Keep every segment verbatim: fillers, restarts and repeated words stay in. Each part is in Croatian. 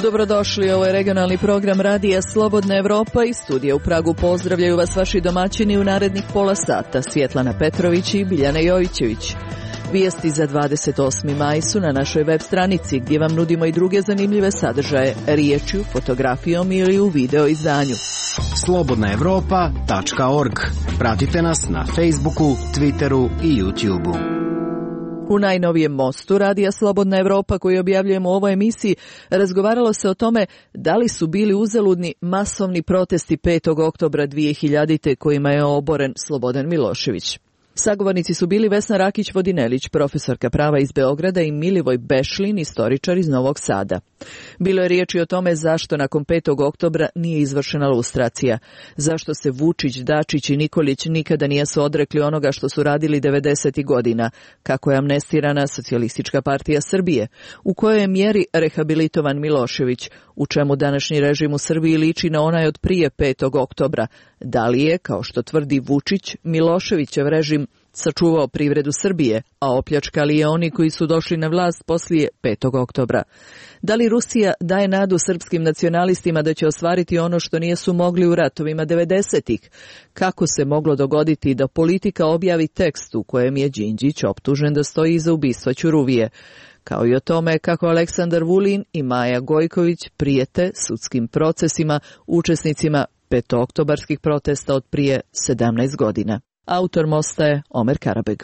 Dobrodošli, ovo je regionalni program Radija Slobodna Evropa i studija u Pragu. Pozdravljaju vas vaši domaćini u narednih pola sata, Svjetlana Petrović i Biljana Jovićević. Vijesti za dvadeset osmi maj su na našoj web stranici gdje vam nudimo i druge zanimljive sadržaje, riječju, fotografijom ili u video izdanju. slobodna evropa tačka org. Pratite nas na Facebooku, Twitteru i YouTubeu. U najnovijem mostu Radija Slobodna Evropa koji objavljujemo u ovoj emisiji razgovaralo se o tome da li su bili uzaludni masovni protesti petog oktobra dvije hiljadite kojima je oboren Slobodan Milošević. Sagovornici su bili Vesna Rakić-Vodinelić, profesorka prava iz Beograda, i Milivoj Bešlin, istoričar iz Novog Sada. Bilo je riječi o tome zašto nakon petog oktobra nije izvršena lustracija, zašto se Vučić, Dačić i Nikolić nikada nisu odrekli onoga što su radili devedesetih godina, kako je amnestirana Socijalistička partija Srbije, u kojoj je mjeri rehabilitovan Milošević, u čemu današnji režim u Srbiji liči na onaj od prije petog oktobra, da li je, kao što tvrdi Vučić, Miloševićev režim sačuvao privredu Srbije, a opljačkali je oni koji su došli na vlast poslije petog oktobra. Da li Rusija daje nadu srpskim nacionalistima da će ostvariti ono što nisu mogli u ratovima devedesetih? Kako se moglo dogoditi da politika objavi tekst u kojem je Đinđić optužen da stoji iza ubistva Ćuruvije? Kao i o tome kako Aleksandar Vulin i Maja Gojković prijete sudskim procesima učesnicima petooktobarskih protesta od prije sedamnaest godina. Autor mosta je Omer Karabeg.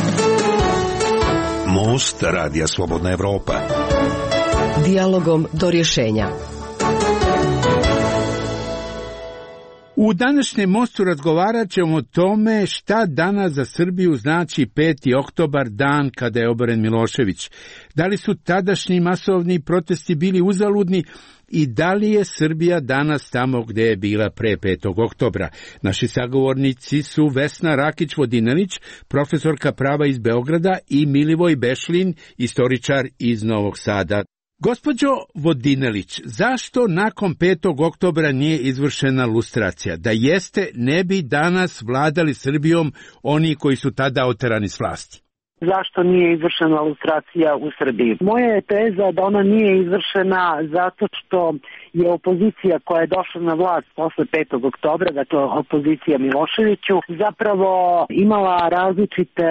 Most Radija Slobodna Evropa. Dijalogom do rješenja. U današnjem mostu razgovarat ćemo o tome šta danas za Srbiju znači peti oktobar, dan kada je oboren Milošević. Da li su tadašnji masovni protesti bili uzaludni i da li je Srbija danas tamo gdje je bila pre petog oktobra? Naši sagovornici su Vesna Rakić-Vodinelić, profesorka prava iz Beograda, i Milivoj Bešlin, istoričar iz Novog Sada. Gospođo Vodinelić, zašto nakon petog oktobra nije izvršena lustracija? Da jeste, ne bi danas vladali Srbijom oni koji su tada oterani s vlasti. Zašto nije izvršena lustracija u Srbiji? Moja je teza da ona nije izvršena zato što je opozicija koja je došla na vlast posle petog oktobra, dakle opozicija Miloševiću, zapravo imala različite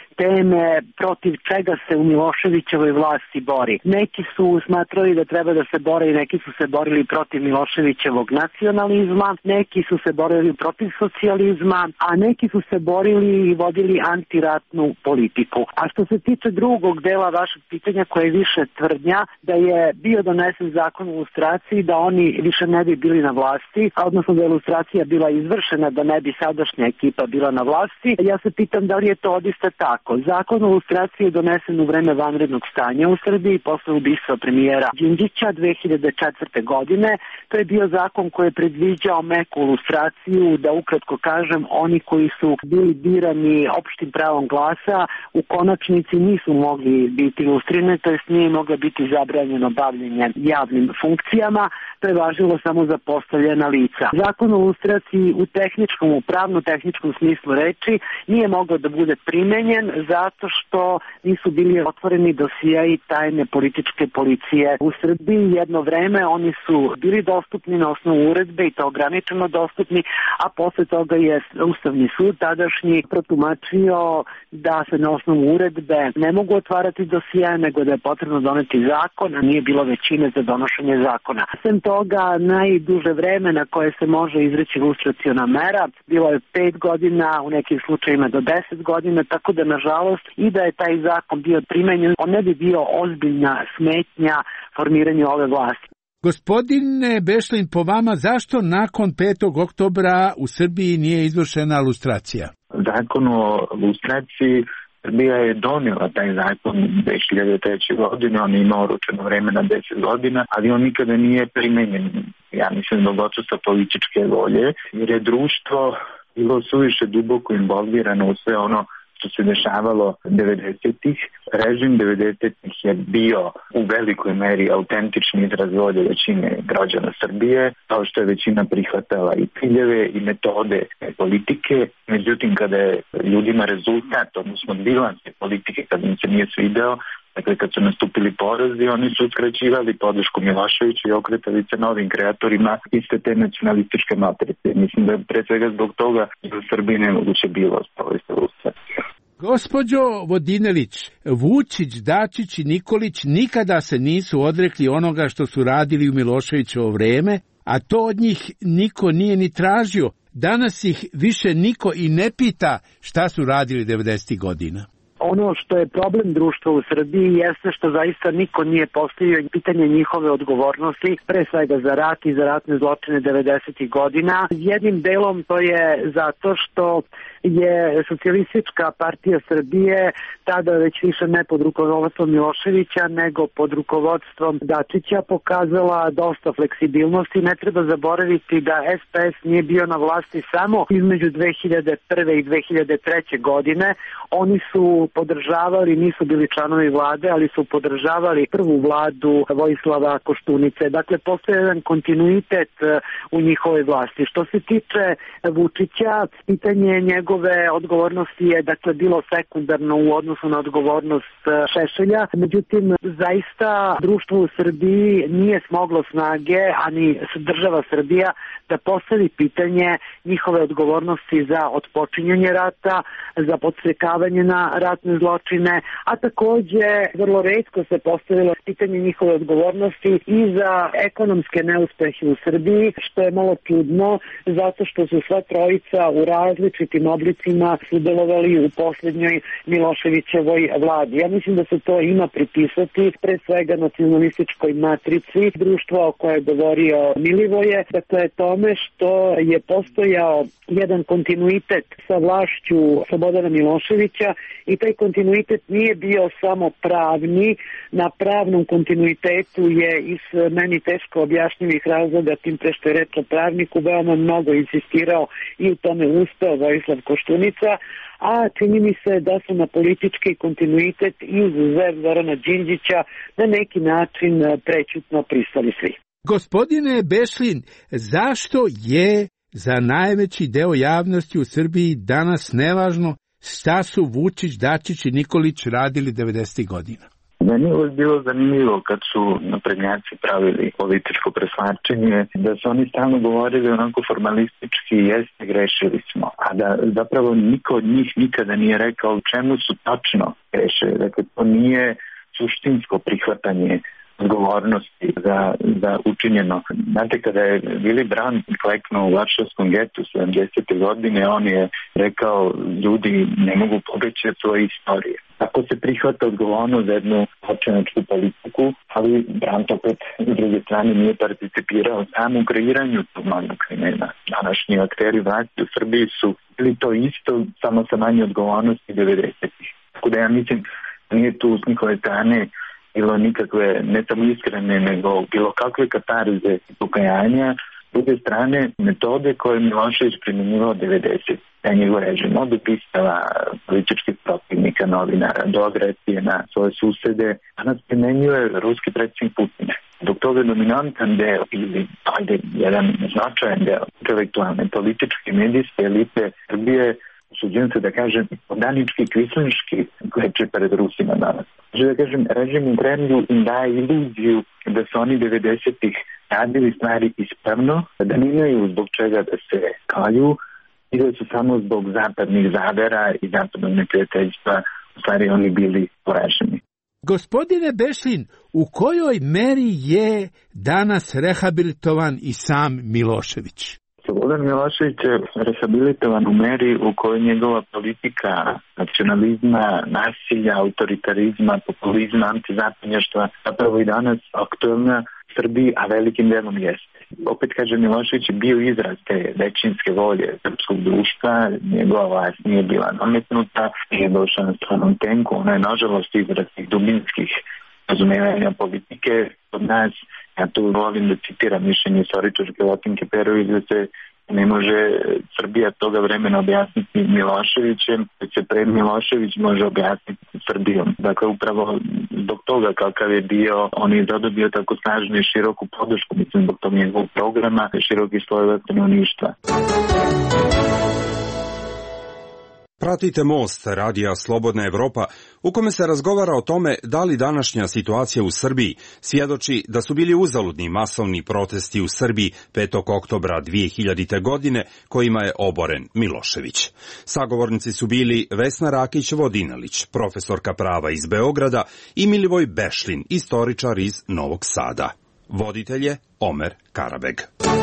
teme protiv čega se u Miloševićevoj vlasti bori. Neki su smatrali da treba da se bore i neki su se borili protiv Miloševićevog nacionalizma, neki su se borili protiv socijalizma, a neki su se borili i vodili antiratnu politiku. A što se tiče drugog dela vašeg pitanja, koje je više tvrdnja da je bio donesen zakon o lustraciji, da oni više ne bi bili na vlasti, odnosno da je lustracija bila izvršena, da ne bi sadašnja ekipa bila na vlasti, ja se pitam da li je to odista tako. Zakon o lustraciji je donesen u vreme vanrednog stanja u Srbiji posle ubistva premijera Đinđića dve hiljade četvrte. godine. To je bio zakon koji je predviđao meku lustraciju, da ukratko kažem, oni koji su bili birani opštim pravom glasa u konačnici nisu mogli biti lustrirani, to jest nije moglo biti zabranjeno bavljenje javnim funkcijama. To je važilo samo za postavljena lica. Zakon o lustraciji u tehničkom, u pravno-tehničkom smislu reči nije mogao da bude primenjen zato što nisu bili otvoreni dosijeji tajne političke policije u Srbiji. Jedno vreme oni su bili dostupni na osnovu uredbe i to ograničeno dostupni, a posle toga je Ustavni sud tadašnji protumačio da se na osnovu uredbe ne mogu otvarati dosijeje, nego da je potrebno doneti zakon, a nije bilo većine za donošenje zakona. Sem toga, najduže vreme na koje se može izreći lustraciona mera bilo je pet godina, u nekim slučajima do deset godina, tako da nažalost i da je taj zakon bio primenjen, on ne bi bio ozbiljna smetnja formiranju ove vlasti. Gospodine Bešlin, po vama, zašto nakon petog oktobra u Srbiji nije izvršena lustracija? Zakon o lustraciji, Srbija je donijela taj zakon dve hiljade treće. godine, on je imao oročeno vreme na deset godina, ali on nikada nije primenjen, ja mislim, zbog odsustva političke volje, jer je društvo bilo suviše duboko involvirano u sve ono što se dešavalo devedesetih. Režim devedesetih je bio u velikoj meri autentični izraz volje većine građana Srbije, kao što je većina prihvatala i ciljeve i metode politike. Međutim, kada je ljudima rezultat, odnosno bilans politike, kada im se nije svideo, Dakle, kad su nastupili porazi, oni su skraćivali podršku Miloševiću i okretali se novim kreatorima iste te nacionalističke matrice. Mislim da je pre svega zbog toga da u Srbiji nemoguće bilo sprovesti Rusija. Gospođo Vodinelić, Vučić, Dačić i Nikolić nikada se nisu odrekli onoga što su radili u Miloševićevo vreme, a to od njih niko nije ni tražio. Danas ih više niko i ne pita šta su radili devedesetih godina. Ono što je problem društva u Srbiji jeste što zaista niko nije postavio pitanje njihove odgovornosti, pre svega za rat i za ratne zločine devedesetih godina. Jednim delom to je zato što je Socijalistička partija Srbije tada već više ne pod rukovodstvom Miloševića nego pod rukovodstvom Dačića pokazala dosta fleksibilnosti. Ne treba zaboraviti da es pe es nije bio na vlasti samo između dve hiljade prve i dve hiljade treće godine. Oni su podržavali, nisu bili članovi vlade, ali su podržavali prvu vladu Vojislava Koštunice. Dakle, postoje jedan kontinuitet u njihovoj vlasti. Što se tiče Vučića, pitanje njegove odgovornosti je dakle bilo sekundarno u odnosu na odgovornost Šešelja. Međutim, zaista društvo u Srbiji nije smoglo snage, a ni država Srbija, da postavi pitanje njihove odgovornosti za otpočinjanje rata, za podstrekavanje na ratne zločine, a takođe vrlo retko se postavilo pitanje njihove odgovornosti i za ekonomske neuspehe u Srbiji, što je malo čudno, zato što su sva trojica u različitim oblicima sudjelovali u poslednjoj Miloševićevoj vladi. Ja mislim da se to ima pripisati pre svega nacionalističkoj matrici društva o kojoj je govorio Milivoje, dakle tome što je postojao jedan kontinuitet sa vlašću Slobodana Miloševića i taj kontinuitet nije bio samo pravni. Na pravnom kontinuitetu je iz meni teško objašnjivih razloga, tim pre što je reč o pravniku, veoma mnogo insistirao i u tome uspeo Vojislav Koštunica, a čini mi se da su na politički kontinuitet izuzev Zorana Đinđića na neki način prećutno pristali svi. Gospodine Bešlin, zašto je za najveći deo javnosti u Srbiji danas nevažno šta su Vučić, Dačić i Nikolić radili devedesetih godina? Meni je uvijek bilo zanimljivo kad su naprednjaci pravili političko preslačenje, da su oni stalno govorili onako formalistički, jeste, grešili smo, a da zapravo niko od njih nikada nije rekao u čemu su tačno grešili. Dakle, to nije suštinsko prihvatanje odgovornosti za, za učinjeno. Znate, kada je Willy Brandt kleknuo u Varšavskom getu sedamdesete godine, on je rekao, ljudi ne mogu pobeći od svoje istorije. Tako se prihvata odgovornost za jednu počinačku politiku, ali Brandt opet s druge strane nije participirao samo u kreiranju tog manjeg krimena. Današnji akteri vlasti u Srbiji su bili to isto, samo sa manje odgovornosti devedesetih. Tako da ja mislim, nije tu s njihove strane bilo nikakve, ne samo iskrene, nego bilo kakve katarze i pokajanja. S druge strane, metode koje Milošević primjenjivao devedeset, da je njegov režim od ubistava političkih protivnika, novinara, do agresije na svoje susede, danas primenjuje ruski predsjednik Putin. Dok toga dominantan deo ili ajde jedan značajan deo intelektualne, političke, medijske elite Srbije, usuđujem se da kažem, podanički, kvislinški kleče pred Rusima danas. Znači da kažem, režim u Kremlju im daje iluziju da su oni devedesetih radili stvari ispravno, da nemaju zbog čega da se kalju i da su samo zbog zapadnih zavera i zapadnog neprijateljstva u stvari oni bili poraženi. Gospodine Bešlin, u kojoj meri je danas rehabilitovan i sam Milošević? Slobodan Milošević je rehabilitovan u meri u kojoj njegova politika nacionalizma, nasilja, autoritarizma, populizma, antizapadnjaštva zapravo i danas aktuelna u Srbiji, a velikim delom jeste. Opet kažem, Milošević je bio izraz te većinske volje srpskog društva, njegova vlast nije bila nametnuta, nije došla na stranom tenku, ona je nažalost izraz tih dubinskih razumevanja politike od nas. Ja tu volim da citiram mišljenje istoričarke Latinke Perović da se ne može Srbija toga vremena objasniti Miloševićem, već se pred Milošević može objasniti Srbijom. Dakle, upravo zbog toga kakav je bio, on je zadobio tako snažnu i široku podršku, mislim, zbog tog njegovog programa i širokih slojeva stanovništva. Pratite Most, radija Slobodna Evropa, u kome se razgovara o tome da li današnja situacija u Srbiji svjedoči da su bili uzaludni masovni protesti u Srbiji petog oktobra dvije hiljadite. godine, kojima je oboren Milošević. Sagovornici su bili Vesna Rakić-Vodinelić, profesorka prava iz Beograda, i Milivoj Bešlin, istoričar iz Novog Sada. Voditelj je Omer Karabeg.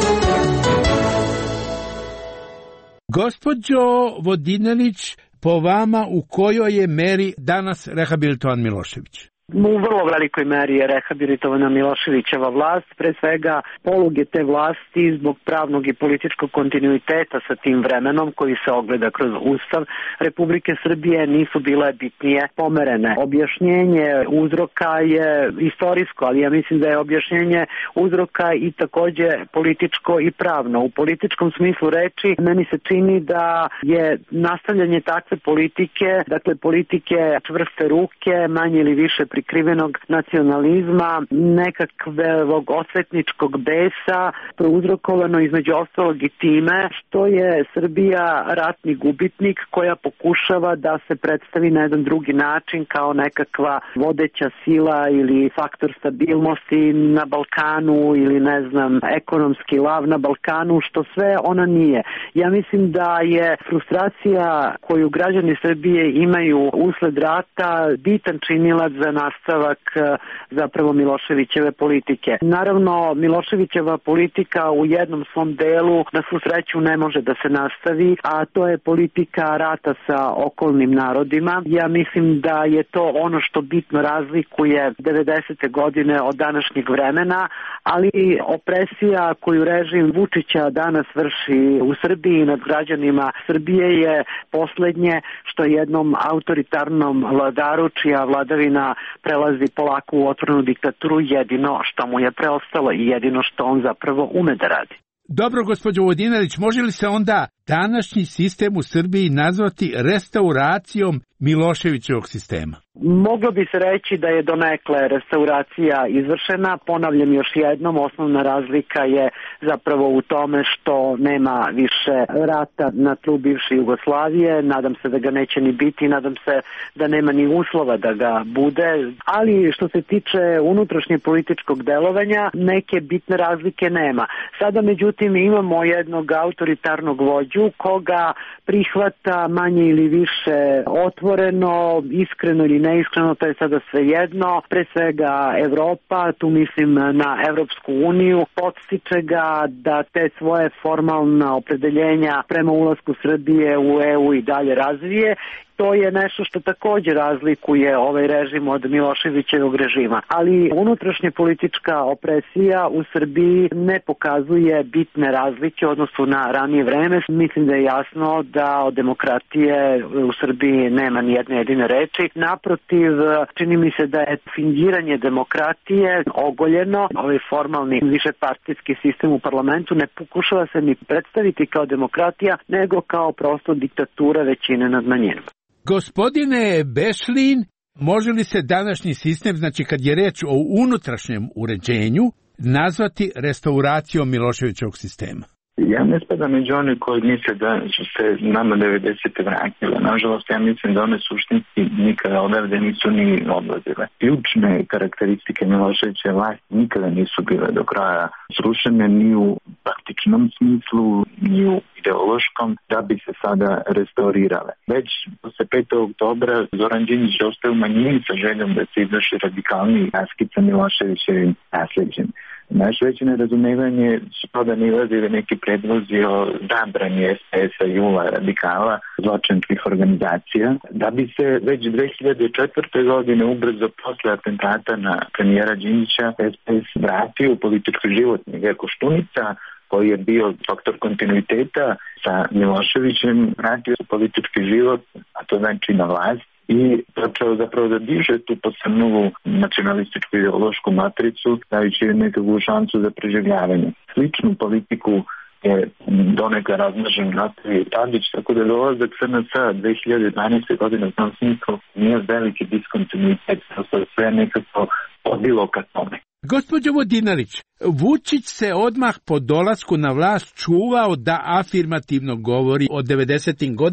Gospođo Vodinelić, po vama u kojoj je meri danas rehabilitovan Milošević? U vrlo velikoj meri je rehabilitovana Miloševićeva vlast, pre svega poluge te vlasti zbog pravnog i političkog kontinuiteta sa tim vremenom koji se ogleda kroz Ustav Republike Srbije nisu bile bitnije pomerene. Objašnjenje uzroka je istorijsko, ali ja mislim da je objašnjenje uzroka i takođe političko i pravno. U političkom smislu reči meni se čini da je nastavljanje takve politike, dakle politike čvrste ruke, manje ili više prikrivenog nacionalizma, nekakvog osvetničkog besa, prouzrokovano između ostalog i time što je Srbija ratni gubitnik koja pokušava da se predstavi na jedan drugi način kao nekakva vodeća sila ili faktor stabilnosti na Balkanu ili ne znam, ekonomski lav na Balkanu, što sve ona nije. Ja mislim da je frustracija koju građani Srbije imaju usled rata bitan činilac za nastavak zapravo Miloševićeve politike. Naravno, Miloševićeva politika u jednom svom delu na svu sreću ne može da se nastavi, a to je politika rata sa okolnim narodima. Ja mislim da je to ono što bitno razlikuje devedesete godine od današnjeg vremena, ali opresija koju režim Vučića danas vrši u Srbiji nad građanima Srbije je poslednje što jednom autoritarnom vladaru čija vladavina prelazi polako u otvorenu diktaturu jedino što mu je preostalo i jedino što on zapravo ume da radi. Dobro, gospođo Vodinelić, može li se onda današnji sistem u Srbiji nazvati restauracijom Miloševićevog sistema? Moglo bi se reći da je donekle restauracija izvršena. Ponavljam još jednom, osnovna razlika je zapravo u tome što nema više rata na tlu bivše Jugoslavije. Nadam se da ga neće ni biti, nadam se da nema ni uslova da ga bude. Ali što se tiče unutrašnje političkog delovanja, neke bitne razlike nema. Sada međutim imamo jednog autoritarnog vođu koga prihvata manje ili više otvoreno, iskreno ili neiskreno, to je sada svejedno. Pre svega Evropa, tu mislim na Evropsku uniju, podstiče ga da te svoje formalna opredeljenja prema ulasku Srbije u E U i dalje razvije. To je nešto što također razlikuje ovaj režim od Miloševićevog režima. Ali unutrašnja politička opresija u Srbiji ne pokazuje bitne razlike u odnosu na ranije vreme. Mislim da je jasno da od demokratije u Srbiji nema ni jedne jedine reči. Naprotiv, čini mi se da je fingiranje demokratije ogoljeno. Ovaj formalni višepartijski sistem u parlamentu ne pokušava se ni predstaviti kao demokratija, nego kao prosto diktatura većine nad manjinom. Gospodine Bešlin, može li se današnji sistem, znači kad je reč o unutrašnjem uređenju, nazvati restauracijom Miloševićevog sistema? Ja ne spadam među one koji misle da su se nama devedesete vratile. Nažalost, ja mislim da one suštinski nikada odavde nisu ni odlazile. Ključne karakteristike Miloševićeve vlasti nikada nisu bile do kraja srušene ni u praktičnom smislu, ni u ideološkom, da bi se sada restaurirale. Već posle petog oktobra Zoran Đinđić ostaje u manjini sa željom da se izvrši radikalni raskid sa Miloševićevim nasleđem. Naše veće nerazumevanje su to da nilazili neki predlozi o zabrani S P S-a i Jula radikala, zločinskih organizacija, da bi se već dve hiljade četvrte. godine ubrzo posle atentata na premijera Đinđića S P S vratio u politički život. Miguel Koštunica, koji je bio faktor kontinuiteta sa Miloševićem, vratio se politički život, a to znači na vlast, i počeo zapravo da diže tu posebnu nacionalističku ideološku matricu, dajući nekakvu šansu za preživljavanje. Sličnu politiku je donekle razmažen nastavio Tadić, tako da dolazak S N S dve hiljade dvanaeste. godine znam smislu nije veliki diskontinuitet, sve nekako odilo ka tome. Gospođo Vodinelić, Vučić se odmah po dolasku na vlast čuvao da afirmativno govori o devedesetim godinama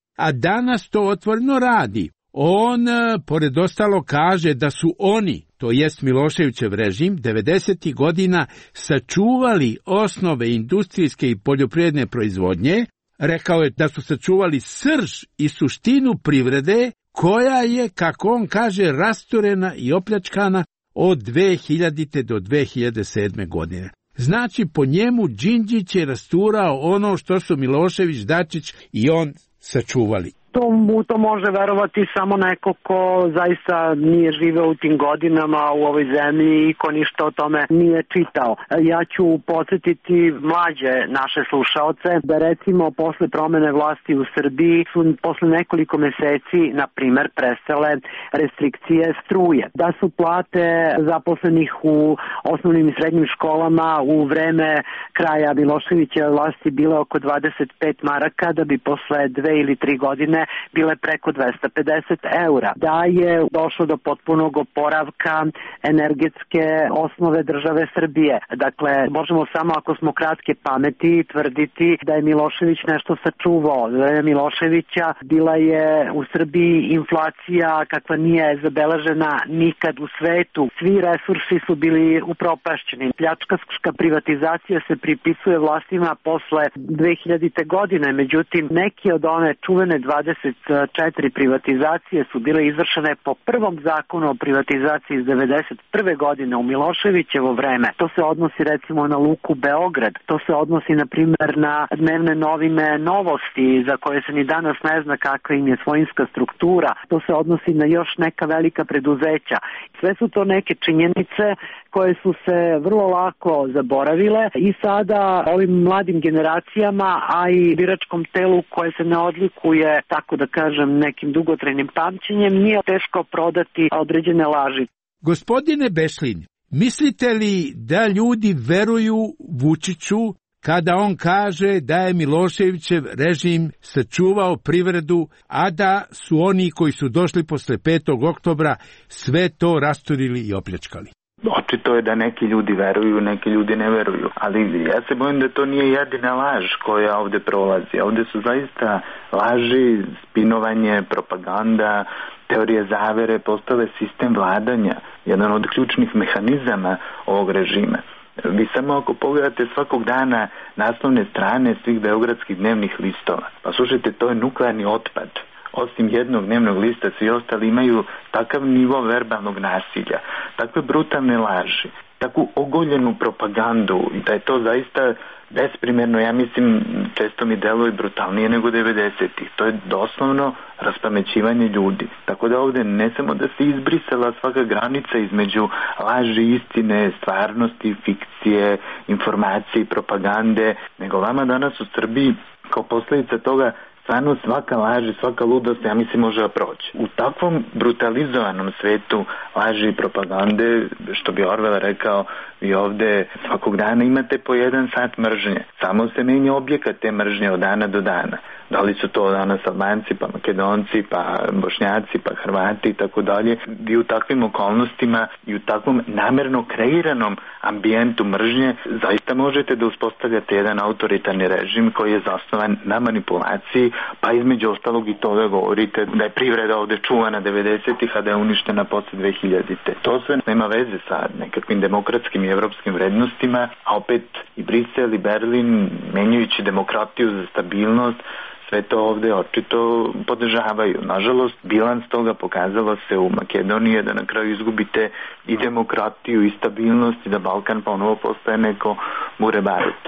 a danas to otvoreno radi. On, pored ostalo, kaže da su oni, to jest Miloševićev režim, devedesetih godina sačuvali osnove industrijske i poljoprivredne proizvodnje. Rekao je da su sačuvali srž i suštinu privrede, koja je, kako on kaže, rasturena i opljačkana od dve hiljadite do dve hiljade sedme. godine. Znači, po njemu Đinđić je rasturao ono što su Milošević, Dačić i on sačuvali. To mu to može verovati samo neko ko zaista nije živeo u tim godinama u ovoj zemlji i ko ništa o tome nije čitao. Ja ću podsjetiti mlađe naše slušaoce da recimo posle promene vlasti u Srbiji su posle nekoliko meseci, na primer, prestale restrikcije struje. Da su plate zaposlenih u osnovnim i srednjim školama u vreme kraja Miloševićeve vlasti bile oko dvadeset pet maraka, da bi posle dve ili tri godine bile preko dvesta pedeset eura. Da je došlo do potpunog oporavka energetske osnove države Srbije. Dakle, možemo samo ako smo kratke pameti tvrditi da je Milošević nešto sačuvao. Za vreme Miloševića bila je u Srbiji inflacija kakva nije zabeležena nikad u svetu. Svi resursi su bili upropašćeni. Pljačkaška privatizacija se pripisuje vlastima posle dve hiljadite. godine, međutim, neki od one čuvene dvadeset četiri privatizacije su bile izvršene po prvom zakonu o privatizaciji iz devedeset prve. godine u Miloševićevo vreme. To se odnosi recimo na Luku Beograd, to se odnosi na primjer na dnevne novine Novosti za koje se ni danas ne zna kakva im je svojinska struktura, to se odnosi na još neka velika preduzeća. Sve su to neke činjenice koje su se vrlo lako zaboravile i sada ovim mladim generacijama, a i biračkom telu koje se ne odlikuje, tako da kažem, nekim dugotrajnim pamćenjem, nije teško prodati određene laži. Gospodine Bešlin, mislite li da ljudi veruju Vučiću kada on kaže da je Miloševićev režim sačuvao privredu, a da su oni koji su došli posle petog oktobra sve to rasturili i opljačkali? Očito je da neki ljudi veruju, neki ljudi ne veruju, ali ja se bojim da to nije jedina laž koja ovde prolazi. Ovde su zaista laži, spinovanje, propaganda, teorije zavere postale sistem vladanja, jedan od ključnih mehanizama ovog režima. Vi samo ako pogledate svakog dana naslovne strane svih beogradskih dnevnih listova, pa slušajte, to je nuklearni otpad. Osim jednog dnevnog lista, svi ostali imaju takav nivo verbalnog nasilja, takve brutalne laži, takvu ogoljenu propagandu, da je to zaista besprimerno, ja mislim, često mi deluje brutalnije nego devedesetih. To je doslovno raspamećivanje ljudi. Tako da ovde ne samo da se izbrisala svaka granica između laži, istine, stvarnosti, fikcije, informacije i propagande, nego vama danas u Srbiji kao posljedica toga stvarno svaka laž i svaka ludost, ja mislim, može da proći. U takvom brutalizovanom svetu laži i propagande, što bi Orwell rekao, vi ovde svakog dana imate po jedan sat mržnje. Samo se menja objekat te mržnje od dana do dana. Da li su to danas Albanci, pa Makedonci, pa Bošnjaci, pa Hrvati i tako dalje. Vi u takvim okolnostima i u takvom namerno kreiranom ambijentu mržnje zaista možete da uspostavljate jedan autoritarni režim koji je zasnovan na manipulaciji, pa između ostalog i to da govorite da je privreda ovde čuvana devedesetih, a da je uništena posle dve hiljadite. To sve nema veze sa nekakvim demokratskim i evropskim vrednostima, a opet i Brisel i Berlin, menjajući demokratiju za stabilnost, sve to ovde očito podržavaju. Nažalost, bilans toga pokazalo se u Makedoniji da na kraju izgubite i demokratiju i stabilnost i da Balkan ponovo postaje neko bure barut.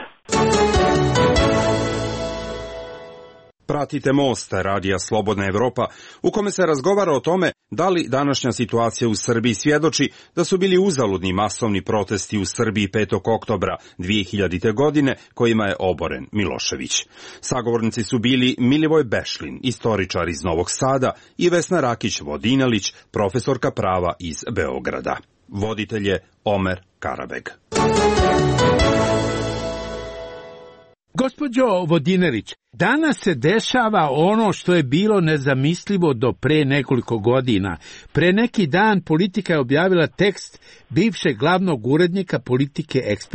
Pratite Most, radija Slobodna Evropa, u kome se razgovara o tome da li današnja situacija u Srbiji svjedoči da su bili uzaludni masovni protesti u Srbiji petog oktobra dve hiljadite. godine kojima je oboren Milošević. Sagovornici su bili Milivoj Bešlin, istoričar iz Novog Sada, i Vesna Rakić-Vodinelić, profesorka prava iz Beograda. Voditelj je Omer Karabeg. Gospođo Vodinelić, danas se dešava ono što je bilo nezamislivo do pre nekoliko godina. Pre neki dan Politika je objavila tekst bivšeg glavnog urednika Politike Ekspres,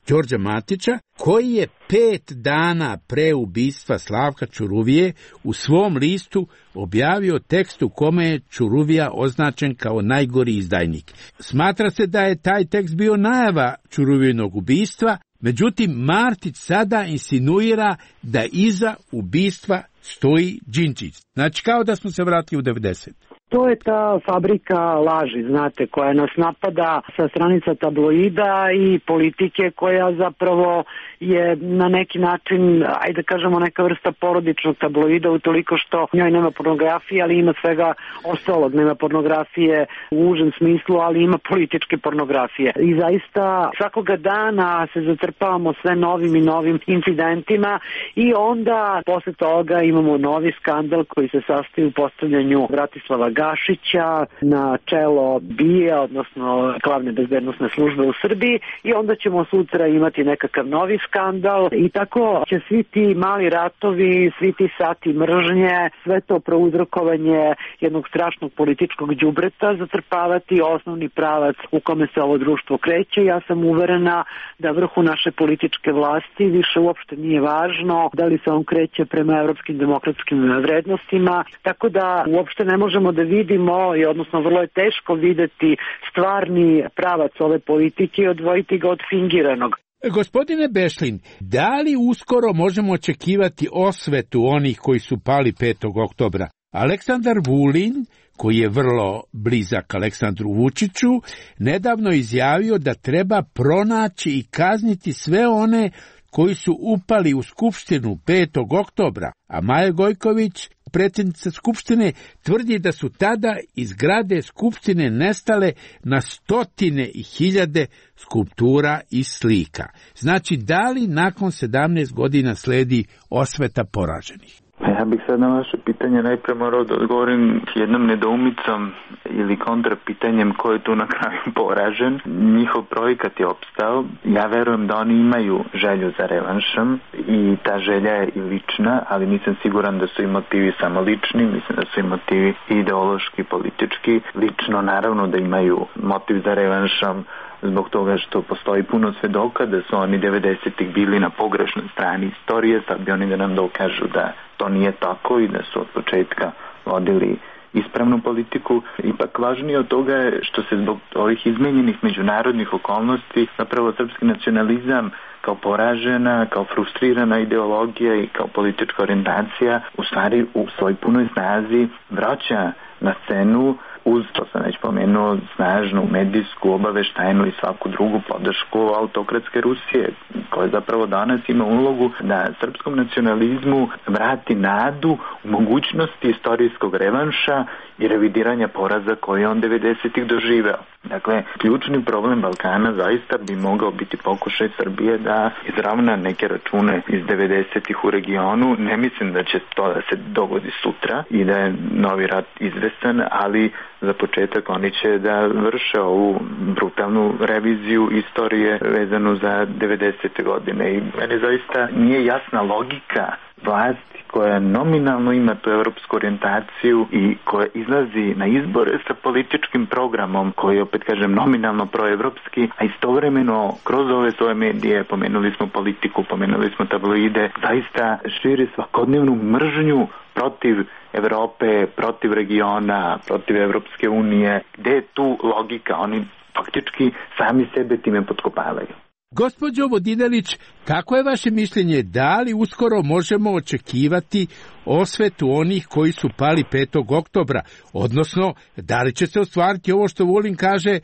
Đorđa Matića, koji je pet dana pre ubistva Slavka Ćuruvije u svom listu objavio tekst u kome je Ćuruvija označen kao najgori izdajnik. Smatra se da je taj tekst bio najava Ćuruvijinog ubistva, međutim Martić sada insinuira da iza ubistva stoji Đinđić. Znači kao da smo se vratili u devedesete. To je ta fabrika laži, znate, koja nas napada sa stranica tabloida i politike koja zapravo je na neki način, ajde kažemo, neka vrsta porodičnog tabloida utoliko što njoj nema pornografije, ali ima svega ostalog. Nema pornografije u užem smislu, ali ima političke pornografije. I zaista svakoga dana se zatrpavamo sve novim i novim incidentima i onda posle toga imamo novi skandal koji se sastoji u postavljanju Bratislava Gašića na čelo B I A, odnosno glavne bezbednosne službe u Srbiji, i onda ćemo sutra imati nekakav novi skandal i tako će svi ti mali ratovi, svi ti sati mržnje, sve to prouzrokovanje jednog strašnog političkog đubreta zatrpavati osnovni pravac u kome se ovo društvo kreće. Ja sam uverena da vrhu naše političke vlasti više uopšte nije važno da li se on kreće prema evropskim demokratskim vrednostima, tako da uopšte ne možemo da vidimo, i odnosno vrlo je teško videti stvarni pravac ove politike i odvojiti ga od fingiranog. Gospodine Bešlin, da li uskoro možemo očekivati osvetu onih koji su pali petog oktobra? Aleksandar Vulin, koji je vrlo blizak Aleksandru Vučiću, nedavno izjavio da treba pronaći i kazniti sve one koji su upali u Skupštinu petog oktobra, a Maja Gojković, predsjednica Skupštine, tvrdi da su tada iz zgrade Skupštine nestale na stotine i hiljade skulptura i slika. Znači, da li nakon sedamnaest godina sledi osveta poraženih? Ja bih sad na vaše pitanje najpre morao da odgovorim jednom nedoumicom ili kontrapitanjem ko je tu na kraju poražen. Njihov projekat je opstao. Ja verujem da oni imaju želju za revanšom i ta želja je i lična, ali nisam siguran da su i motivi samo lični, mislim da su i motivi ideološki, politički. Lično naravno da imaju motiv za revanšom zbog toga što postoji puno svedoka da su oni devedesetih bili na pogrešnoj strani istorije, sad bi oni da nam dokažu da to nije tako i da su od početka vodili ispravnu politiku. Ipak važnije od toga je što se zbog ovih izmenjenih međunarodnih okolnosti zapravo srpski nacionalizam kao poražena, kao frustrirana ideologija i kao politička orijentacija u stvari u svoj punoj snazi vraća na scenu uz, to sam već pomenuo, snažnu medijsku, obaveštajnu i svaku drugu podršku autokratske Rusije, koja zapravo danas ima ulogu da srpskom nacionalizmu vrati nadu u mogućnosti istorijskog revanša i revidiranja poraza koje on devedesetih doživeo. Dakle, ključni problem Balkana zaista bi mogao biti pokušaj Srbije da izravna neke račune iz devedesetih u regionu. Ne mislim da će to da se dogodi sutra i da je novi rat izvesan, ali za početak oni će da vrše ovu brutalnu reviziju istorije vezanu za devedesete godine. I meni zaista nije jasna logika vlasti koja nominalno ima tu evropsku orijentaciju i koja izlazi na izbore sa političkim programom koji je, opet kažem, nominalno proevropski, a istovremeno kroz ove svoje medije, pomenuli smo politiku, pomenuli smo tabloide, zaista širi svakodnevnu mržnju protiv Evrope, protiv regiona, protiv Evropske unije. Gde je tu logika? Oni faktički sami sebe time potkopavaju. Gospođo Vodinelić, kako je vaše mišljenje, da li uskoro možemo očekivati osvetu onih koji su pali petog oktobra, odnosno da li će se ostvariti ovo što Vulin kaže,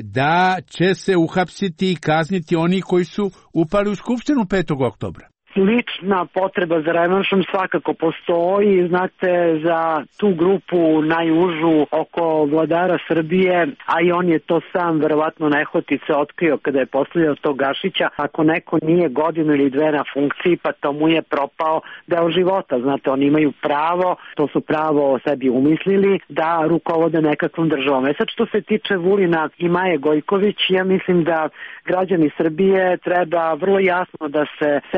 da će se uhapsiti i kazniti oni koji su upali u Skupštinu petog oktobra? Lična potreba za revanšom svakako postoji, znate, za tu grupu najužu oko vladara Srbije, a i on je to sam verovatno nehotice otkrio kada je postavljao tog Gašića. Ako neko nije godinu ili dve na funkciji, pa to mu je propao deo života, znate, oni imaju pravo, to su pravo o sebi umislili, da rukovode nekakvom državom. E sad, što se tiče Vulina i Maje Gojković, ja mislim da građani Srbije treba vrlo jasno da se sete njih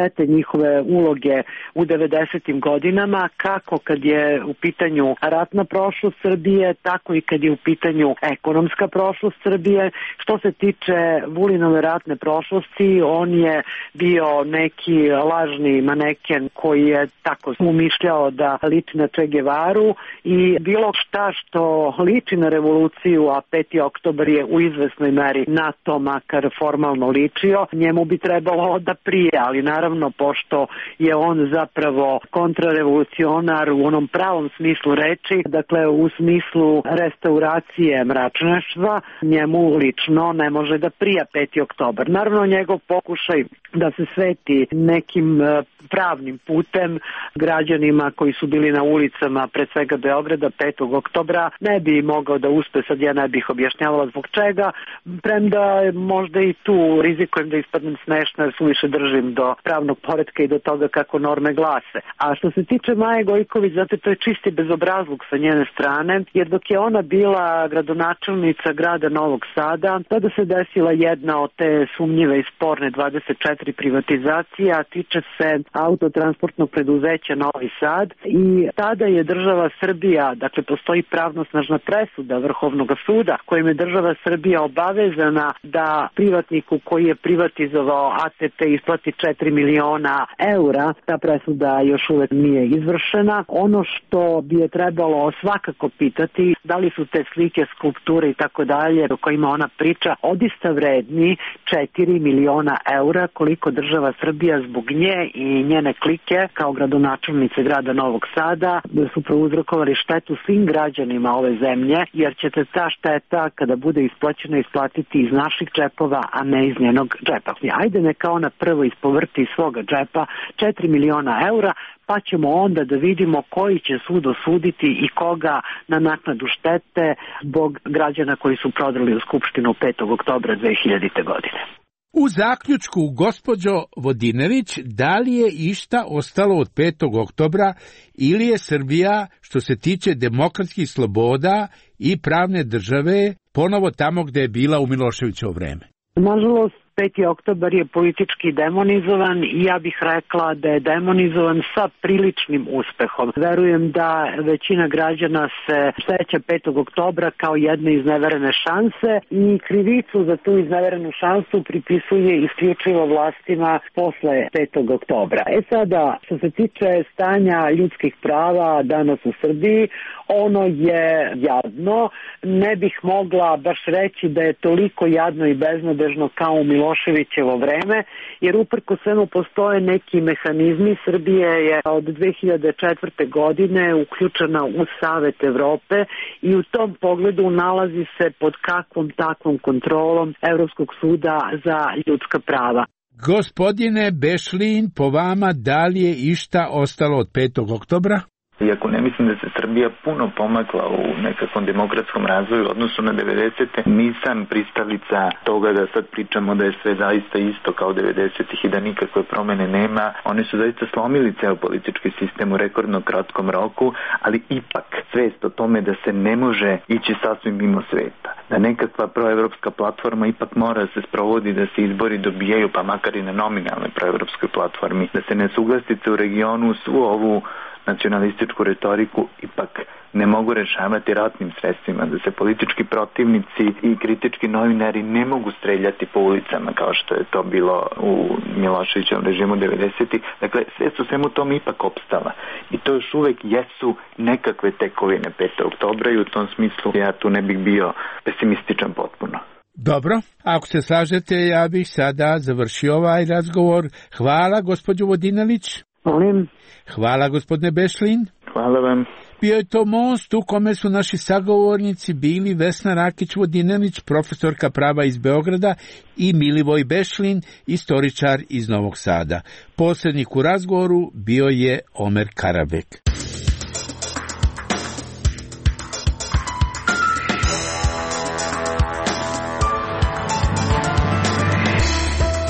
njihove uloge u devedesetim godinama, kako kad je u pitanju ratna prošlost Srbije, tako i kad je u pitanju ekonomska prošlost Srbije. Što se tiče Vulinove ratne prošlosti, on je bio neki lažni maneken koji je tako umišljao da liči na Che Guevaru i bilo šta što liči na revoluciju, a peti oktobar je u izvesnoj meri na to makar formalno ličio, njemu bi trebalo da prije, ali naravno pošto je on zapravo kontrarevolucionar u onom pravom smislu reči, dakle u smislu restauracije mračnjaštva, njemu lično ne može da prija peti oktobar. Naravno njegov pokušaj da se sveti nekim pravnim putem građanima koji su bili na ulicama pre svega Beograda petog oktobra ne bi mogao da uspe, sad ja ne bih objašnjavala zbog čega, premda možda i tu rizikujem da ispadnem smešna jer suviše držim do pravnog poretka i do toga kako norme glase. A što se tiče Maje Gojković, zato to je čisti bezobrazluk sa njene strane, jer dok je ona bila gradonačelnica grada Novog Sada, tada se desila jedna od te sumnjive i sporne dvadeset četiri privatizacije, a tiče se autotransportnog preduzeća Novi Sad i tada je država Srbija, dakle postoji pravnosnažna presuda Vrhovnog suda kojim je država Srbija obavezana da privatniku koji je privatizovao A T P isplati četiri miliona eura. Ta presuda još uvek nije izvršena. Ono što bi je trebalo svakako pitati, da li su te slike, skulpture i tako dalje o kojima ona priča odista vredni četiri miliona eura, koliko država Srbija zbog nje i njene klike kao gradonačelnice grada Novog Sada su prouzrokovali štetu svim građanima ove zemlje, jer ćete ta šteta kada bude isplaćena isplatiti iz naših džepova, a ne iz njenog džepa. Ajde neka ona prvo ispovrti iz svoga džepa četiri miliona eura, pa ćemo onda da vidimo koji će sud osuditi i koga na naknadu štete zbog građana koji su prodali u Skupštinu petog oktobra dve hiljadite. godine. U zaključku, gospođo Vodinelić, da li je išta ostalo od petog oktobra ili je Srbija, što se tiče demokratskih sloboda i pravne države, ponovo tamo gde je bila u Miloševićevo vreme? Nažalost, peti oktobar je politički demonizovan i ja bih rekla da je demonizovan sa priličnim uspehom. Verujem da većina građana se seća petog oktobra kao jedne izneverene šanse i krivicu za tu izneverenu šansu pripisuje isključivo vlastima posle petog oktobra. E sada, što se tiče stanja ljudskih prava danas u Srbiji, ono je jadno. Ne bih mogla baš reći da je toliko jadno i beznadežno kao u Miloševićevo vreme, jer uprko svemu postoje neki mehanizmi. Srbija je od dve hiljade četvrte. godine uključena u Savet Evrope i u tom pogledu nalazi se pod kakvom takvom kontrolom Evropskog suda za ljudska prava. Gospodine Bešlin, po vama da li je išta ostalo od petog oktobra? Iako ne mislim da se Srbija puno pomakla u nekakvom demokratskom razvoju u odnosu na devedesete. Nisam pristalica toga da sad pričamo da je sve zaista isto kao devedesetih i da nikakve promene nema. Oni su zaista slomili ceo politički sistem u rekordno kratkom roku, ali ipak svest o tome da se ne može ići sasvim mimo sveta. Da nekakva proevropska platforma ipak mora se sprovodi, da se izbori dobijaju, pa makar i na nominalnoj proevropskoj platformi. Da se nesuglasice u regionu svu ovu nacionalističku retoriku ipak ne mogu rešavati ratnim sredstvima, da se politički protivnici i kritički novinari ne mogu streljati po ulicama kao što je to bilo u Miloševićevom režimu devedesetih. Dakle, sve su svemu tom ipak opstala. I to još uvek jesu nekakve tekovine petog oktobra i u tom smislu ja tu ne bih bio pesimističan potpuno. Dobro, ako se slažete, ja bih sada završio ovaj razgovor. Hvala, gospođo Vodinelić. Molim. Hvala, gospodine Bešlin. Hvala vam. Bio je to most u kome su naši sagovornici bili Vesna Rakić-Vodinelić, profesorka prava iz Beograda, i Milivoj Bešlin, istoričar iz Novog Sada. Posrednik u razgovoru bio je Omer Karabek.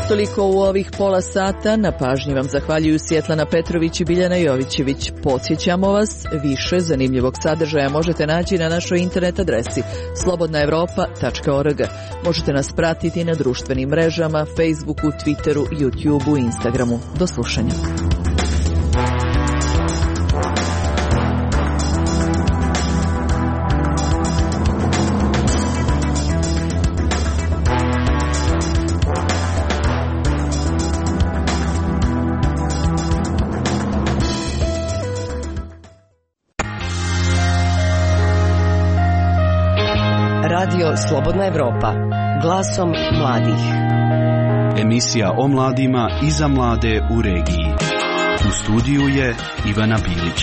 Toliko u ovih pola sata. Na pažnji vam zahvaljuju Svjetlana Petrović i Biljana Jovićević. Podsjećamo vas, više zanimljivog sadržaja možete naći na našoj internet adresi slobodna evropa tačka org. Možete nas pratiti na društvenim mrežama, Facebooku, Twitteru, YouTubeu i Instagramu. Do slušanja. Radio Slobodna Evropa, glasom mladih. Emisija o mladima i za mlade u regiji. U studiju je Ivana Bilić.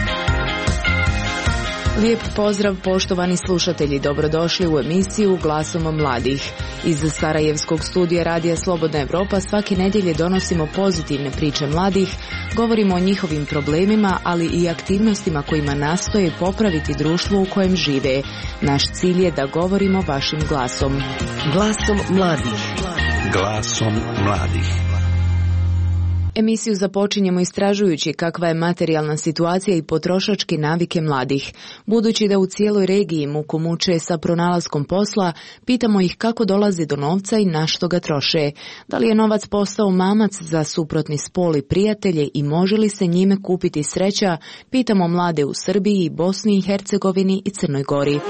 Lijep pozdrav poštovani slušatelji, dobrodošli u emisiju Glasom mladih. Iz Sarajevskog studija Radija Slobodna Evropa svake nedjelje donosimo pozitivne priče mladih, govorimo o njihovim problemima, ali i aktivnostima kojima nastoje popraviti društvo u kojem žive. Naš cilj je da govorimo vašim glasom. Glasom mladih. Glasom mladih. Emisiju započinjemo istražujući kakva je materijalna situacija i potrošačke navike mladih. Budući da u cijeloj regiji muku muče sa pronalaskom posla, pitamo ih kako dolaze do novca i na što ga troše. Da li je novac postao mamac za suprotni spol i prijatelje i može li se njime kupiti sreća, pitamo mlade u Srbiji, Bosni i Hercegovini i Crnoj Gori.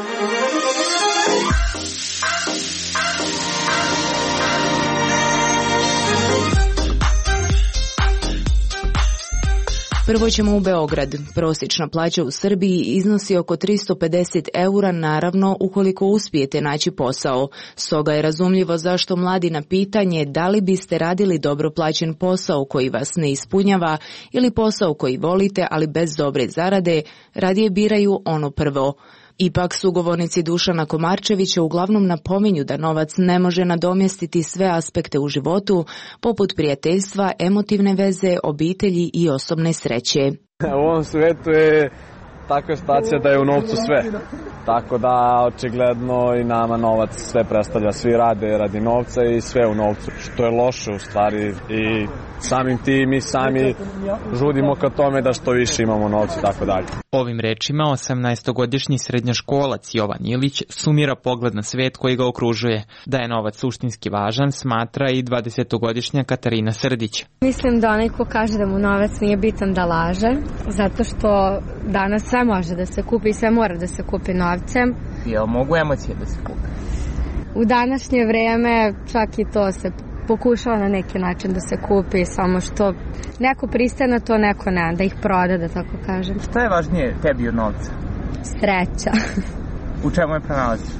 Prvo ćemo u Beograd. Prosječna plaća u Srbiji iznosi oko tristo pedeset eura, naravno ukoliko uspijete naći posao. Stoga je razumljivo zašto mladi na pitanje da li biste radili dobro plaćen posao koji vas ne ispunjava ili posao koji volite ali bez dobre zarade, radije biraju ono prvo. Ipak sugovornici Dušana Komarčevića uglavnom napominju da novac ne može nadomjestiti sve aspekte u životu, poput prijateljstva, emotivne veze, obitelji i osobne sreće. U ovom svijetu je takva situacija da je u novcu sve. Tako da očigledno i nama novac sve predstavlja, svi rade radi novca i sve u novcu, što je loše u stvari i samim tim mi sami žudimo ka tome da što više imamo novca i tako dalje. Ovim rečima osamnaestogodišnji srednjoškolac Jovan Ilić sumira pogled na svijet koji ga okružuje. Da je novac suštinski važan smatra i dvadesetogodišnja Katarina Srdić. Mislim da onaj ko kaže da mu novac nije bitan da laže, zato što danas sve može da se kupi i sve mora da se kupi novcem. Jel mogu emocije da se kupe? U današnje vrijeme čak i to se pokušava na neki način da se kupi, samo što neko pristaje na to, neko ne, da ih proda, da tako kažem. Šta je važnije tebi od novca? Sreća. U čemu je pronalaziš?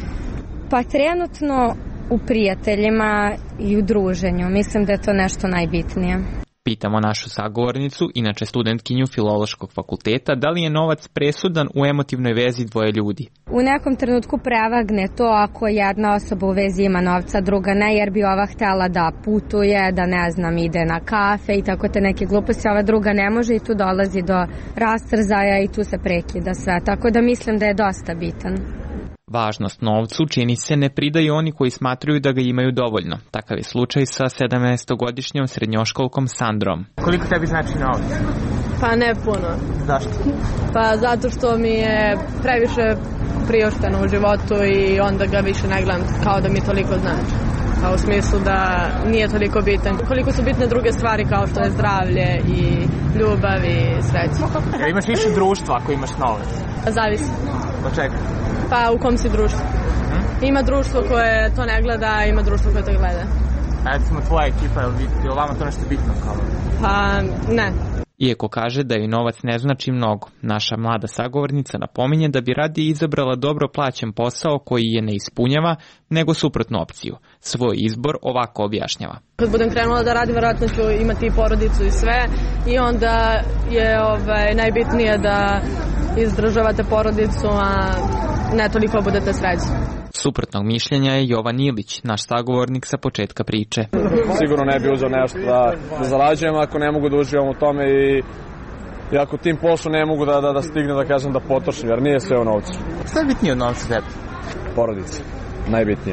Pa trenutno u prijateljima i u druženju. Mislim da je to nešto najbitnije. Pitamo našu sagovornicu, inače studentkinju Filološkog fakulteta, da li je novac presudan u emotivnoj vezi dvoje ljudi? U nekom trenutku prevagne to ako jedna osoba u vezi ima novca, druga ne, jer bi ova htjela da putuje, da ne znam, ide na kafe i tako te neke gluposti, ova druga ne može i tu dolazi do rastrzaja i tu se prekida sve. Tako da mislim da je dosta bitan. Važnost novcu čini se ne pridaju oni koji smatraju da ga imaju dovoljno. Takav je slučaj sa sedamnaestogodišnjom srednjoškolkom Sandrom. Koliko tebi znači novac? Pa ne puno. Zašto? Pa zato što mi je previše priušteno u životu i onda ga više ne gledam kao da mi toliko znači. Pa u smislu da nije toliko bitan. Koliko su bitne druge stvari kao što je zdravlje i ljubav i sreća. Ja, imaš više društva ako imaš novac? Zavisi. Od čega? Pa u kom si društvu? Hmm? Ima društvo koje to ne gleda, ima društvo koje to gleda. A recimo tvoja ekipa, je li vama to nešto bitno kao? Pa ne. Iako kaže da joj novac ne znači mnogo, naša mlada sagovornica napominje da bi radije izabrala dobro plaćen posao koji je ne ispunjava nego suprotnu opciju. Svoj izbor ovako objašnjava. Kad budem krenula da radim, vjerojatno ću imati i porodicu i sve i onda je ovaj, najbitnije da izdržavate porodicu, a ne toliko budete srećni. Suprotnog mišljenja je Jovan Ilić, naš sagovornik sa početka priče. Sigurno ne bi uzeo nešto da, da zarađujem ako ne mogu da uživam u tome i, i ako tim poslu ne mogu da, da, da stigne da kažem da potrošim, jer nije sve u novcu. Šta je bitnije od novca tebi? Porodica, najbitnije.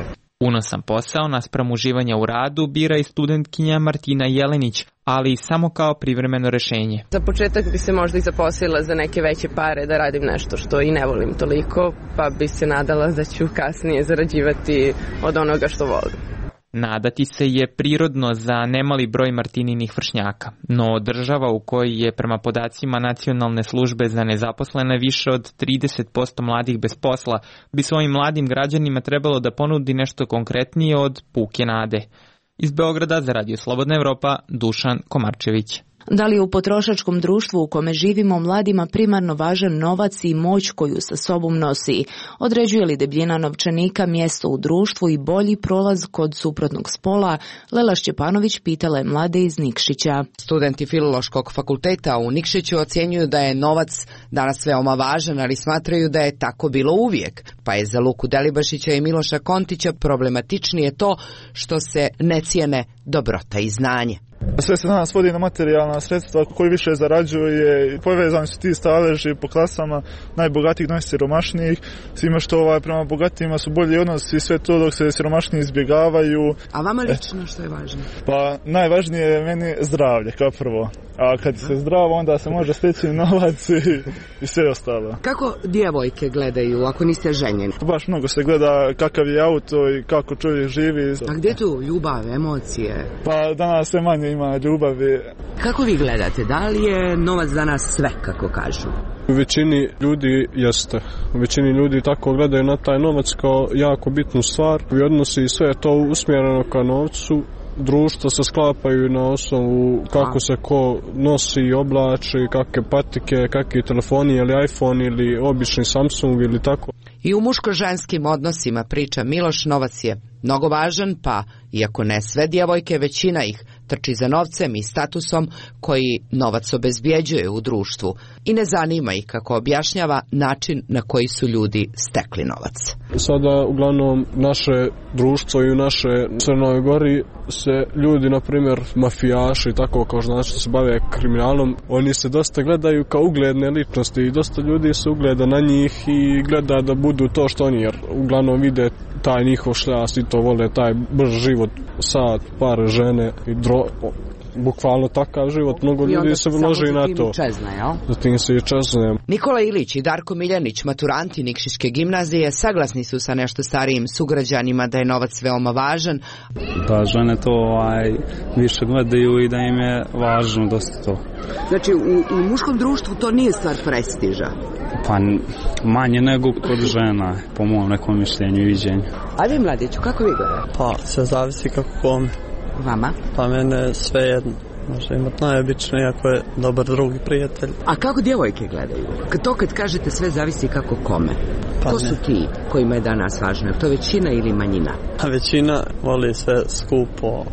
Unosan posao naspram uživanja u radu bira i studentkinja Martina Jelenić, ali samo kao privremeno rešenje. Za početak bi se možda i zaposlila za neke veće pare da radim nešto što i ne volim toliko, pa bi se nadala da ću kasnije zarađivati od onoga što volim. Nadati se je prirodno za nemali broj Martininih vršnjaka, no država u kojoj je prema podacima Nacionalne službe za nezaposlene više od trideset posto mladih bez posla bi svojim mladim građanima trebalo da ponudi nešto konkretnije od puke nade. Iz Beograda za Radio Slobodna Evropa, Dušan Komarčević. Da li je u potrošačkom društvu u kome živimo mladima primarno važan novac i moć koju sa sobom nosi? Određuje li debljina novčanika mjesto u društvu i bolji prolaz kod suprotnog spola? Lela Šćepanović pitala je mlade iz Nikšića. Studenti Filološkog fakulteta u Nikšiću ocjenjuju da je novac danas veoma važan, ali smatraju da je tako bilo uvijek. Pa je za Luku Delibašića i Miloša Kontića problematičnije to što se ne cijene dobrota i znanje. Sve se danas vodi na materijalna sredstva, koji više zarađuje, povezani su ti staleži po klasama najbogatijih, najsiromašnijih, svima što ovaj, prema bogatijima su bolji odnosi i sve to dok se siromašniji izbjegavaju. A vama lično što je važno? Pa najvažnije je meni zdravlje kao prvo. A kad se zdravo, onda se može steći novac i, i sve ostalo. Kako djevojke gledaju ako niste ženjeni? Baš mnogo se gleda kakav je auto i kako čovjek živi. A gdje tu ljubav, emocije? Pa danas sve manje ima ljubavi. Kako vi gledate? Da li je novac danas sve, kako kažu? U većini ljudi jeste. U većini ljudi tako gledaju na taj novac kao jako bitnu stvar. I odnosi sve to usmjereno ka novcu. Društva se sklapaju na osnovu kako se ko nosi i oblači, kakve patike, kakvi telefoni, ili iPhone ili obični Samsung ili tako. I u muško-ženskim odnosima, priča Miloš, novac je mnogo važan, pa iako ne sve djevojke, većina ih trči za novcem i statusom koji novac obezbjeđuje u društvu i ne zanima ih, kako objašnjava, način na koji su ljudi stekli novac. Sada uglavnom naše društvo i u naše Crnoj Gori se ljudi, na primjer mafijaši, tako kao znači što se bave kriminalom, oni se dosta gledaju kao ugledne ličnosti i dosta ljudi se ugleda na njih i gleda da budu to što oni, jer uglavnom vide taj njihov šljas i to vole, taj brz život, sad, par žene i dro, bukvalno takav život, mnogo ljudi se vloži na to. Čezne, jel? Zatim se i čezne. Nikola Ilić i Darko Miljanić, maturanti Nikšićke gimnazije, saglasni su sa nešto starijim sugrađanima da je novac veoma važan. Da žene to ovaj, više gledaju i da im je važno dosta to. Znači u, u muškom društvu to nije stvar prestiža? Pa manje nego kod žena, po mojom nekom mišljenju i viđenju. A vi mladiću, kako vi gledate? Pa sve zavisi kako kome. Vama? Pa mene sve jedno. Može imati najobičnije ako je dobar drugi prijatelj. A kako djevojke gledaju? To kad kažete sve zavisi kako kome. Pa ko su ti kojima je danas važno? Je to većina ili manjina? A većina voli sve skupo.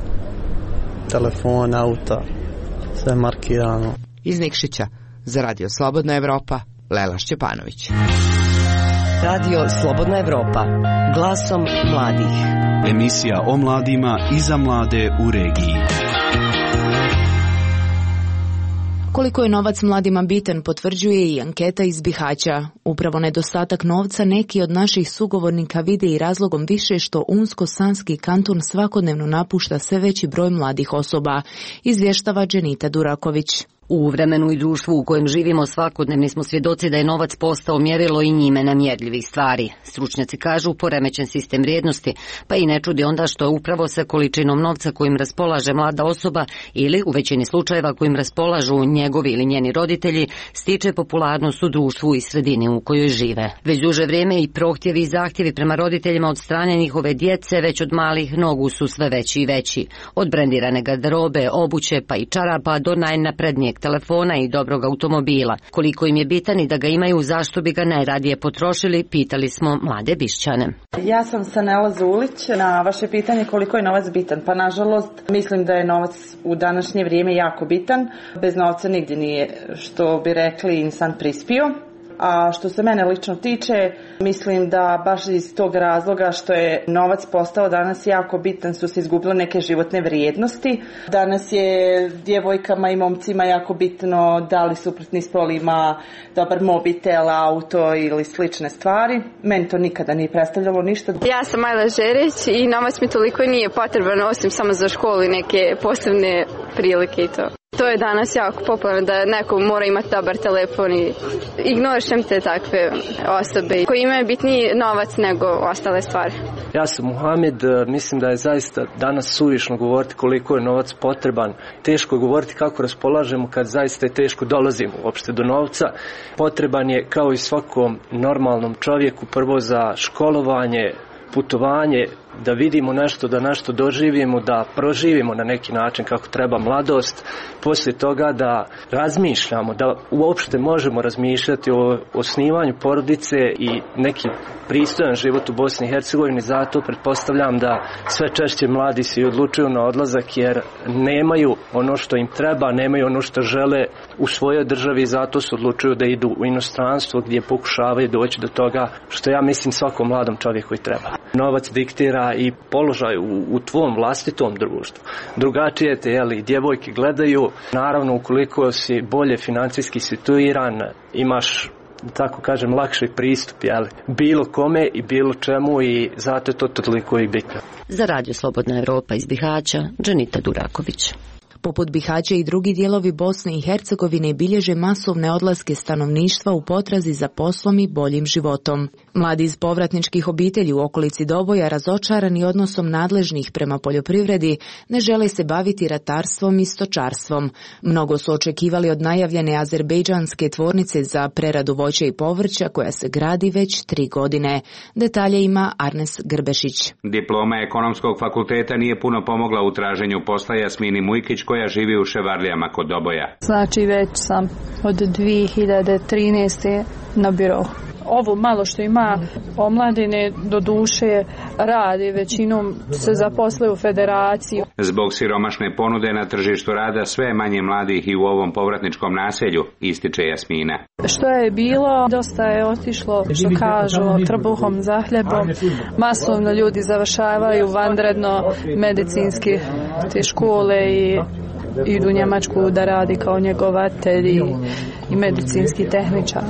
Telefon, auta, sve markirano. Iz Nikšića za Radio Slobodna Evropa, Lela Šćepanović. Radio Slobodna Evropa, glasom mladih. Emisija o mladima i za mlade u regiji. Koliko je novac mladima bitan potvrđuje i anketa iz Bihaća. Upravo nedostatak novca neki od naših sugovornika vide i razlogom više što Unsko-Sanski kanton svakodnevno napušta sve veći broj mladih osoba, izvještava Dženita Duraković. U vremenu i društvu u kojem živimo svakodnevni smo svjedoci da je novac postao mjerilo i njime namjerljivih stvari. Stručnjaci kažu poremećen sistem vrijednosti, pa i ne čudi onda što upravo sa količinom novca kojim raspolaže mlada osoba ili u većini slučajeva kojim raspolažu njegovi ili njeni roditelji stiče popularnost u društvu i sredini u kojoj žive. Već duže vrijeme i prohtjevi i zahtjevi prema roditeljima od strane njihove djece već od malih nogu su sve veći i veći. Od brendirane garderobe, obuće pa i čarapa do najnaprednijeg telefona i dobrog automobila. Koliko im je bitan i da ga imaju, zašto bi ga najradije potrošili, pitali smo mlade Bišćane. Ja sam Sanela Zulić. Na vaše pitanje koliko je novac bitan, pa nažalost mislim da je novac u današnje vrijeme jako bitan. Bez novca nigdje nije, što bi rekli, insan prispio. A što se mene lično tiče, mislim da baš iz tog razloga što je novac postao danas jako bitan, su se izgubile neke životne vrijednosti. Danas je djevojkama i momcima jako bitno da li suprotni spol ima dobar mobitel, auto ili slične stvari. Meni to nikada nije predstavljalo ništa. Ja sam Majla Žerić i novac mi toliko nije potreban osim samo za školu i neke posebne prilike i to. To je danas jako popularno da neko mora imati dobar telefon i ignorišem te takve osobe koji imaju bitniji novac nego ostale stvari. Ja sam Muhamed, mislim da je zaista danas suvišno govoriti koliko je novac potreban. Teško je govoriti kako raspolažemo kad zaista je teško dolazimo uopšte do novca. Potreban je kao i svakom normalnom čovjeku prvo za školovanje, putovanje, da vidimo nešto, da nešto doživimo, da proživimo na neki način kako treba mladost, poslije toga da razmišljamo, da uopšte možemo razmišljati o osnivanju porodice i neki pristojan život u Bosni i Hercegovini. Zato pretpostavljam da sve češće mladi se odlučuju na odlazak jer nemaju ono što im treba, nemaju ono što žele u svojoj državi, zato se odlučuju da idu u inostranstvo gdje pokušavaju doći do toga što ja mislim svakom mladom čovjeku i treba. Novac diktira i položaj u, u tvom vlastitom društvu. Drugačije te, jeli, djevojke gledaju. Naravno, ukoliko si bolje financijski situiran, imaš, tako kažem, lakši pristup, jeli, bilo kome i bilo čemu i zato je to toliko i bitno. Za Radio Slobodna Evropa iz Bihaća, Dženita Duraković. Poput Bihaća i drugi dijelovi Bosne i Hercegovine bilježe masovne odlaske stanovništva u potrazi za poslom i boljim životom. Mladi iz povratničkih obitelji u okolici Doboja, razočarani odnosom nadležnih prema poljoprivredi, ne žele se baviti ratarstvom i stočarstvom. Mnogo su očekivali od najavljene azerbejdžanske tvornice za preradu voća i povrća koja se gradi već tri godine. Detalje ima Arnes Grbešić. Diploma ekonomskog fakulteta nije puno pomogla u traženju posla Jasmini Mujkić koja živi u Ševarlijama kod Doboja. Znači već sam od dvije hiljade trinaeste na birou. Ovo malo što ima omladine do duše radi, većinom se zaposle u federaciji. Zbog siromašne ponude na tržištu rada sve je manje mladih i u ovom povratničkom naselju, ističe Jasmina. Što je bilo, dosta je otišlo, što kažu, trbuhom za hljebom. Masovno ljudi završavaju vanredno medicinski te škole i idu u Njemačku da radi kao njegovatelji i medicinski tehničar.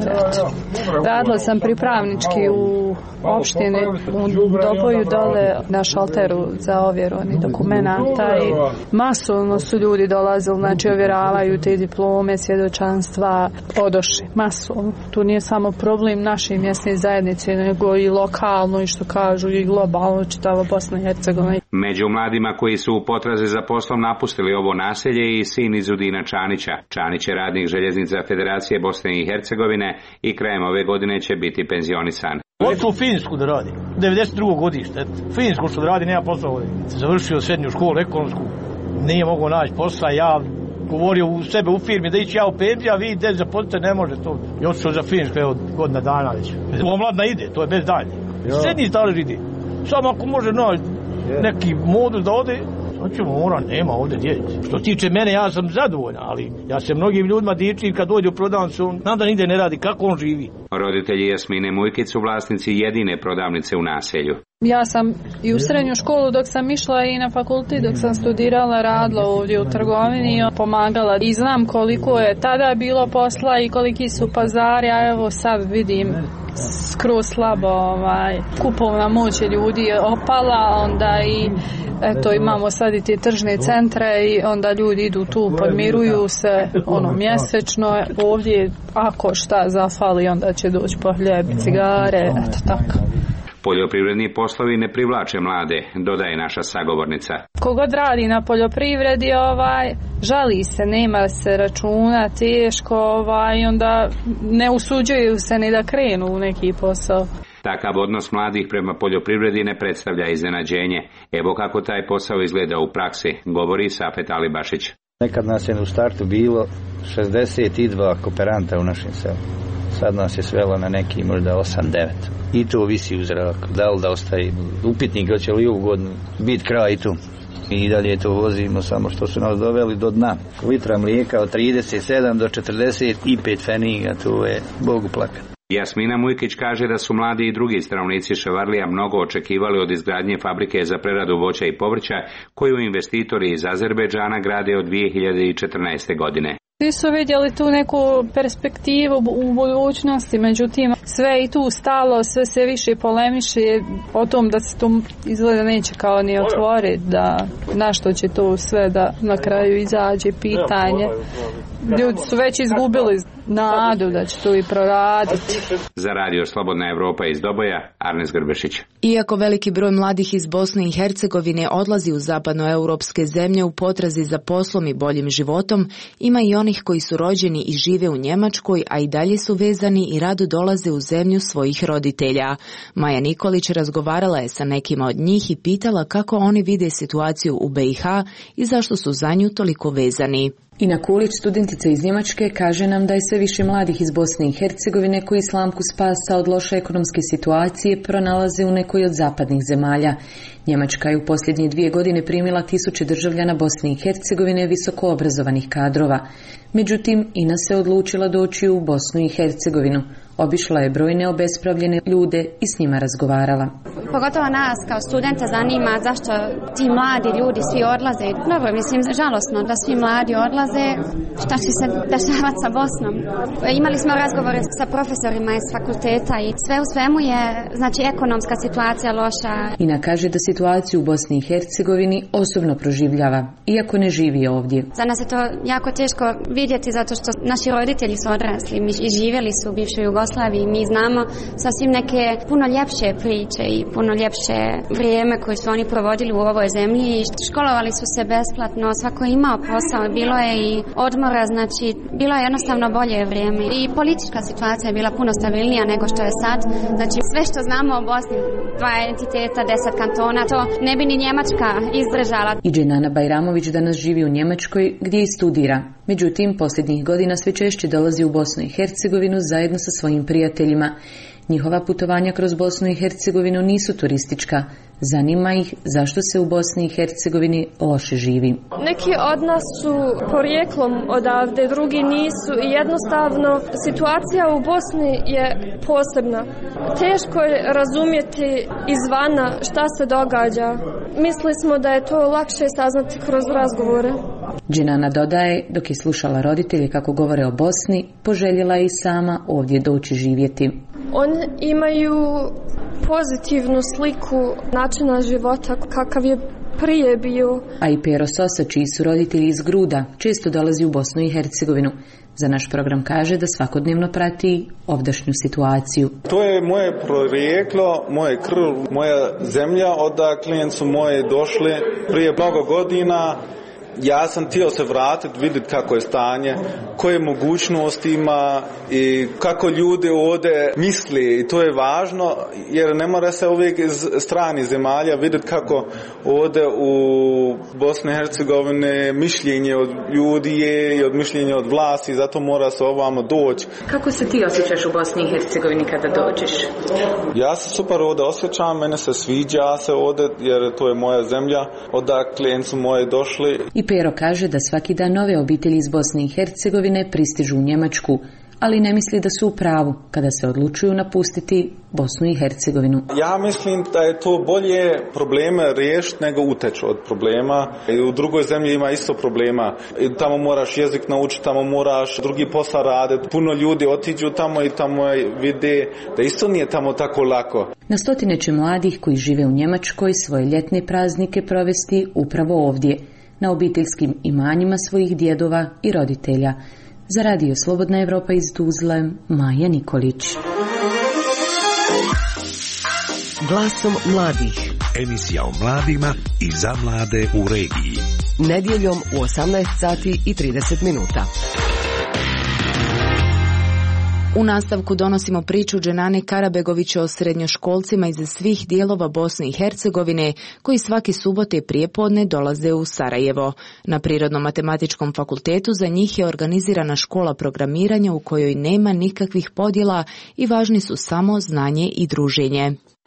Radila sam pripravnički u opštini u Doboju dole na šalteru za ovjeru dokumenata i masovno su ljudi dolazili, znači ovjeravaju te diplome, svjedočanstva, odošli masovno. Tu nije samo problem naše mjesne zajednice, nego i lokalno i što kažu i globalno čitava Bosna i Hercegovina. Među mladima koji su u potrazi za poslom napustili ovo naselje i sin Izudina Čanića. Čanić je radnik željeznica Federacije Bosne i Hercegovine i krajem ove godine će biti penzionisan. Hoću u Finsku da radi, devedeset drugo godište, Finsku što da radi, nema posla ovdje. Završio srednju školu ekonomsku, nije mogao naći posla, ja govorio u sebe u firmi da ići ja u penziju, a vi idete za poslite, ne može to. I otišao za Finsku, evo godina dana već. Omladna ide, to je bez dalje. Srednji stalež ide. Samo ako može naći neki modus da ode, hoćemo, mora, nema ovdje djeci. Što tiče mene, ja sam zadovoljan, ali ja se mnogim ljudima dičim kad dođe u prodavnicu, znam da nigde ne radi, kako on živi. Roditelji Jasmine Mujkić su vlasnici jedine prodavnice u naselju. Ja sam i u srednju školu dok sam išla i na fakultet, dok sam studirala, radila ovdje u trgovini i pomagala. I znam koliko je tada bilo posla i koliki su pazari, a evo sad vidim skroz slabo, ovaj, kupovna moć ljudi je opala, onda i eto imamo sad i te tržne centre i onda ljudi idu tu, podmiruju se ono mjesečno, ovdje ako šta zafali onda će doći po hljeb, cigare, eto tako. Poljoprivredni poslovi ne privlače mlade, dodaje naša sagovornica. Kogod radi na poljoprivredi, ovaj, žali se, nema se računa, teško, ovaj, onda ne usuđuju se ni da krenu u neki posao. Takav odnos mladih prema poljoprivredi ne predstavlja iznenađenje. Evo kako taj posao izgleda u praksi, govori Safet Alibašić. Nekad nas je u startu bilo šezdeset dva kooperanta u našem selu. Sad nas je svelo na neki možda osam devet. I to visi u zraku. Da li da ostaje upitnik, hoće li ovu godinu biti kraj tu. I dalje to vozimo, samo što su nas doveli do dna. Litra mlijeka od trideset sedam do četrdeset pet pfeniga, to je Bogu plakat. Jasmina Mujkić kaže da su mladi i drugi stanovnici Ševarlija mnogo očekivali od izgradnje fabrike za preradu voća i povrća, koju investitori iz Azerbejdžana grade od dvije hiljade četrnaeste. godine. Svi su vidjeli tu neku perspektivu u budućnosti, međutim sve i tu stalo, sve se više polemiše o tom da se to izgleda neće kao ni otvoriti, da na što će to sve da na kraju izađe pitanje. Ljudi su već izgubili nadu da će to i proraditi. Za Radio Slobodna Evropa iz Doboja, Arnes Grbešić. Iako veliki broj mladih iz Bosne i Hercegovine odlazi u zapadnoeuropske zemlje u potrazi za poslom i boljim životom, ima i onih koji su rođeni i žive u Njemačkoj, a i dalje su vezani i rado dolaze u zemlju svojih roditelja. Maja Nikolić razgovarala je sa nekima od njih i pitala kako oni vide situaciju u be i ha i zašto su za nju toliko vezani. Ina Kulić, studentica iz Njemačke, kaže nam da je sve više mladih iz Bosne i Hercegovine koji slamku spasa od loše ekonomske situacije pronalaze u nekoj od zapadnih zemalja. Njemačka je u posljednje dvije godine primila tisuće državljana Bosne i Hercegovine visoko obrazovanih kadrova. Međutim, Ina se odlučila doći u Bosnu i Hercegovinu. Obišla je brojne obespravljene ljude i s njima razgovarala. Pogotovo nas kao studenta zanima zašto ti mladi ljudi svi odlaze. Dobro, mislim, žalosno da svi mladi odlaze. Šta će se dešavati sa Bosnom? Imali smo razgovore sa profesorima iz fakulteta i sve u svemu je, znači, ekonomska situacija loša. Ina kaže da situaciju u Bosni i Hercegovini osobno proživljava, iako ne živi ovdje. Za nas je to jako teško vidjeti zato što naši roditelji su odrasli i živjeli su u bivšoj Jugoslaviji. Mi znamo sasvim neke puno ljepše priče i puno ljepše vrijeme koje su oni provodili u ovoj zemlji i školovali su se besplatno, svako imao posao, bilo je i odmora, znači bilo je jednostavno bolje vrijeme i politička situacija je bila puno stabilnija nego što je sad. Znači sve što znamo o Bosni, dva entiteta, deset kantona, to ne bi ni Njemačka izdržala. I Dženana Bajramović danas živi u Njemačkoj gdje i studira. Međutim, posljednjih godina sve češće dolazi u Bosnu i Hercegovinu zajedno sa svojim prijateljima. Njihova putovanja kroz Bosnu i Hercegovinu nisu turistička. Zanima ih zašto se u Bosni i Hercegovini loše živi. Neki od nas su porijeklom odavde, drugi nisu i jednostavno situacija u Bosni je posebna. Teško je razumjeti izvana šta se događa. Mislili smo da je to lakše saznati kroz razgovore. Dženana dodaje, dok je slušala roditelje kako govore o Bosni, poželjela je i sama ovdje doći živjeti. Oni imaju pozitivnu sliku načina života kakav je prije bio. A i Pero Sosa, čiji su roditelji iz Gruda, često dolazi u Bosnu i Hercegovinu. Za naš program kaže da svakodnevno prati ovdašnju situaciju. To je moje porijeklo, moje krv, moja zemlja, odakle su moje došle prije mnogo godina. Ja sam htio se vratiti, vidjeti kako je stanje, koje mogućnosti ima i kako ljudi ovdje misli. I to je važno jer ne mora se uvijek iz stranih zemalja vidjeti kako ovdje u Bosni i Hercegovine mišljenje od ljudi je i od mišljenja od vlasti, zato mora se ovamo doći. Kako se ti osjećaš u Bosni i Hercegovini kada dođeš? Ja se super ovdje osjećam, mene se sviđa se ovdje jer to je moja zemlja, odakle su moje došli. I Pero kaže da svaki dan nove obitelji iz Bosne i Hercegovine pristižu u Njemačku, ali ne misli da su u pravu kada se odlučuju napustiti Bosnu i Hercegovinu. Ja mislim da je to bolje probleme riješiti nego uteći od problema. I u drugoj zemlji ima isto problema. I tamo moraš jezik naučiti, tamo moraš drugi posao raditi. Puno ljudi otiđu tamo i tamo vide da isto nije tamo tako lako. Na stotine će mladih koji žive u Njemačkoj svoje ljetne praznike provesti upravo ovdje, na obiteljskim imanjima svojih djedova i roditelja. Za Radio Slobodna Evropa iz Tuzle, Maja Nikolić. Glasom mladih. Emisija o mladima i za mlade u regiji. Nedjeljom u osamnaest sati i trideset minuta. U nastavku donosimo priču Dženane Karabegovića o srednjoškolcima iz svih dijelova Bosne i Hercegovine koji svake subote prijepodne dolaze u Sarajevo. Na Prirodno-matematičkom fakultetu za njih je organizirana škola programiranja u kojoj nema nikakvih podjela i važni su samo znanje i druženje.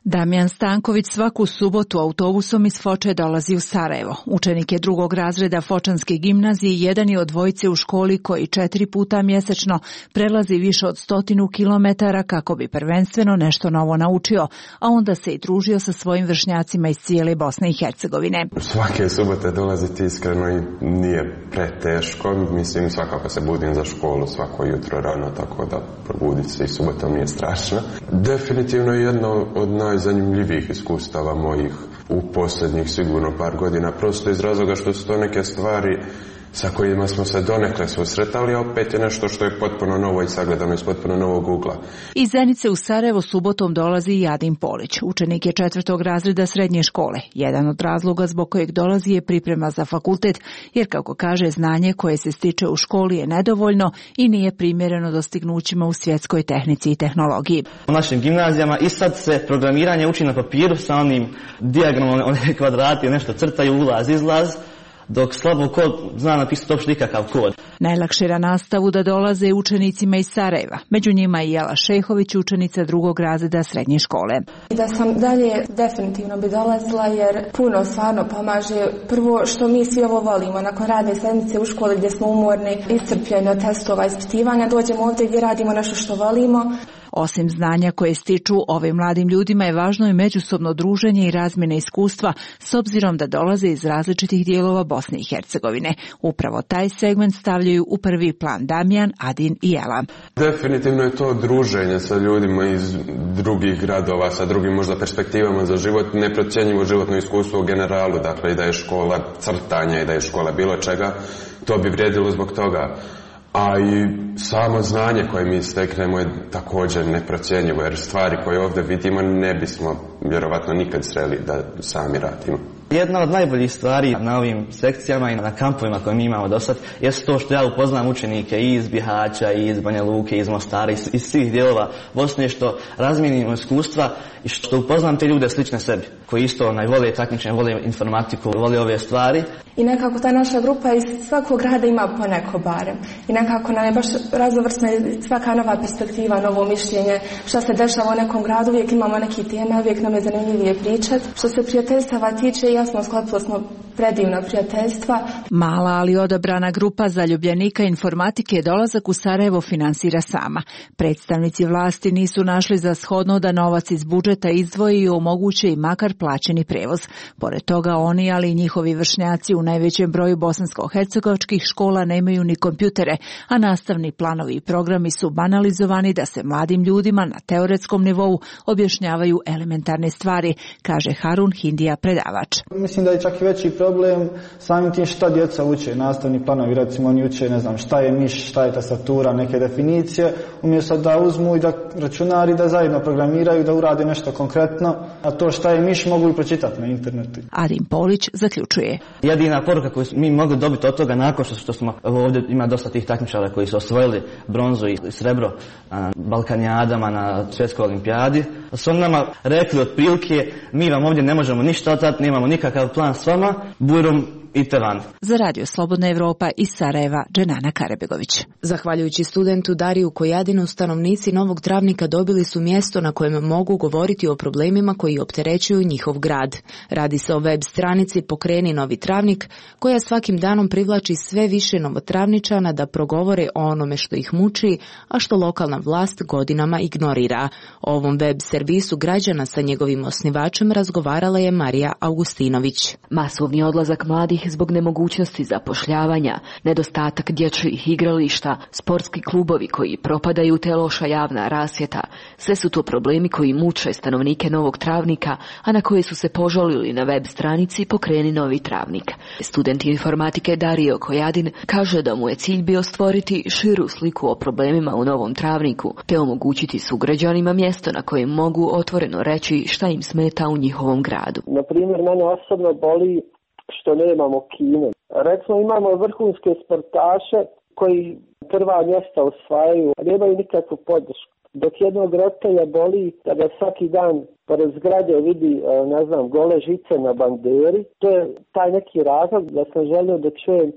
Damjan Stanković svaku subotu autobusom iz Foče dolazi u Sarajevo. Učenik je drugog razreda Fočanske gimnazije, jedan je od dvojice u školi koji četiri puta mjesečno prelazi više od stotinu kilometara kako bi prvenstveno nešto novo naučio, a onda se i družio sa svojim vršnjacima iz cijele Bosne i Hercegovine. Svake subote dolaziti iskreno i nije preteško. Mislim, svakako se budim za školu svako jutro rano, tako da probuditi se i subotom nije strašno. Definitivno je jedno od najzanimljivijih iskustava mojih u posljednjih sigurno par godina, prosto iz razloga što su to neke stvari sa kojima smo se donekle susretali, a opet je nešto što je potpuno novo i sagledano iz potpuno novog ugla. Iz Zenice u Sarajevo subotom dolazi i Adin Polić. Učenik je četvrtog razreda srednje škole. Jedan od razloga zbog kojeg dolazi je priprema za fakultet, jer kako kaže, znanje koje se stiče u školi je nedovoljno i nije primjereno dostignućima u svjetskoj tehnici i tehnologiji. U našim gimnazijama i sad se programiranje uči na papiru sa onim dijagramom, one kvadrati, nešto crtaju, ulaz, izlaz, dok slabo kod zna napisati uopšte nikakav kod. Najlakše na nastavu da dolaze učenicima iz Sarajeva. Među njima i Jela Šehović, učenica drugog razreda srednje škole. Da sam dalje definitivno bi dolazila jer puno stvarno pomaže. Prvo što mi svi ovo volimo, nakon radne sedmice u školi gdje smo umorni, iscrpljeni od testova, ispitivanja, dođemo ovdje gdje radimo nešto što volimo. Osim znanja koje stiču, ovim mladim ljudima je važno i međusobno druženje i razmjena iskustva, s obzirom da dolaze iz različitih dijelova Bosne i Hercegovine. Upravo taj segment stavljaju u prvi plan Damjan, Adin i Jela. Definitivno je to druženje sa ljudima iz drugih gradova, sa drugim možda perspektivama za život, neprocjenjivo životno iskustvo u generalu, dakle i da je škola crtanja i da je škola bilo čega, to bi vrijedilo zbog toga. A i samo znanje koje mi steknemo je također neprocjenjivo, jer stvari koje ovdje vidimo ne bismo vjerovatno nikad sreli da sami radimo. Jedna od najboljih stvari na ovim sekcijama i na kampovima koje mi imamo do sad je to što ja upoznam učenike i iz Bihaća, i iz Banja Luke, i iz Mostara, i iz svih dijelova Bosne, što razmijenimo iskustva i što upoznam te ljude slične sebi, koji isto onaj, vole takmičenje, vole informatiku, vole ove stvari. I nekako ta naša grupa iz svakog grada ima po neko barem. I nekako nam je baš raznovrsna svaka nova perspektiva, novo mišljenje, šta se dešava u nekom gradu, uvijek imamo neki teme, uvijek nam je zanimljivije pričati. Što se prijateljstava tiče, jasno, sklopili smo predivna prijateljstva. Mala, ali odabrana grupa zaljubljenika informatike dolazak u Sarajevo finansira sama. Predstavnici vlasti nisu našli za shodno da novac iz budžeta izdvoji i omoguće i makar plaćeni prevoz. Pored toga oni, ali i njihovi vršnjaci u najvećem broju bosansko-hercegovačkih škola nemaju ni kompjutere, a nastavni planovi i programi su banalizovani da se mladim ljudima na teoretskom nivou objašnjavaju elementarne stvari, kaže Harun Hindija, predavač. Mislim da je čak i veći problem samim tim šta djeca uče, nastavni planovi, recimo oni uče, ne znam, šta je miš, šta je tastatura, neke definicije, umjesto da uzmu i da računari da zajedno programiraju, da urade nešto konkretno, a to šta je miš mogu i pročitati na internetu. Adin Polić zaključuje. Jedina poruka koju mi mogli dobiti od toga nakon što, što smo ovdje ima dosta tih takmičara koji su osvojili bronzu i srebro na Balkanijadama, na svjetskoj olimpijadi, su oni nama rekli otprilike, mi vam ovdje ne možemo ništa otati, nemamo nikakav plan s vama, bujrom idite van. Za Radio Slobodna Evropa iz Sarajeva, Dženana Karebegović. Zahvaljujući studentu Dariju Kojadinu, stanovnici Novog Travnika dobili su mjesto na kojem mogu govoriti o problemima koji opterećuju njihov grad. Radi se o web stranici Pokreni Novi Travnik, koja svakim danom privlači sve više novotravničana da progovore o onome što ih muči, a što lokalna vlast godinama ignorira. O ovom web servisu građana sa njegovim osnivačem razgovarala je Marija Augustinović. Masovni odlazak mladih zbog nemogućnosti zapošljavanja, nedostatak dječjih igrališta, sportski klubovi koji propadaju te loša javna rasvjeta, sve su to problemi koji muče stanovnike Novog Travnika, a na koje su se požalili na web stranici Pokreni Novi Travnik. Student informatike Dario Kojadin kaže da mu je cilj bio stvoriti širu sliku o problemima u Novom Travniku, te omogućiti sugrađanima mjesto na kojem mogu otvoreno reći šta im smeta u njihovom gradu. Na primjer, mene osobno boli što nemamo kino. Recimo imamo vrhunske sportaše koji prva mjesta osvajaju, a nemaju nikakvu podršku. Dok jednog roditelja boli da ga svaki dan pored zgrade vidi, ne znam, gole žice na banderi. To je taj neki razlog da sam želio da čujem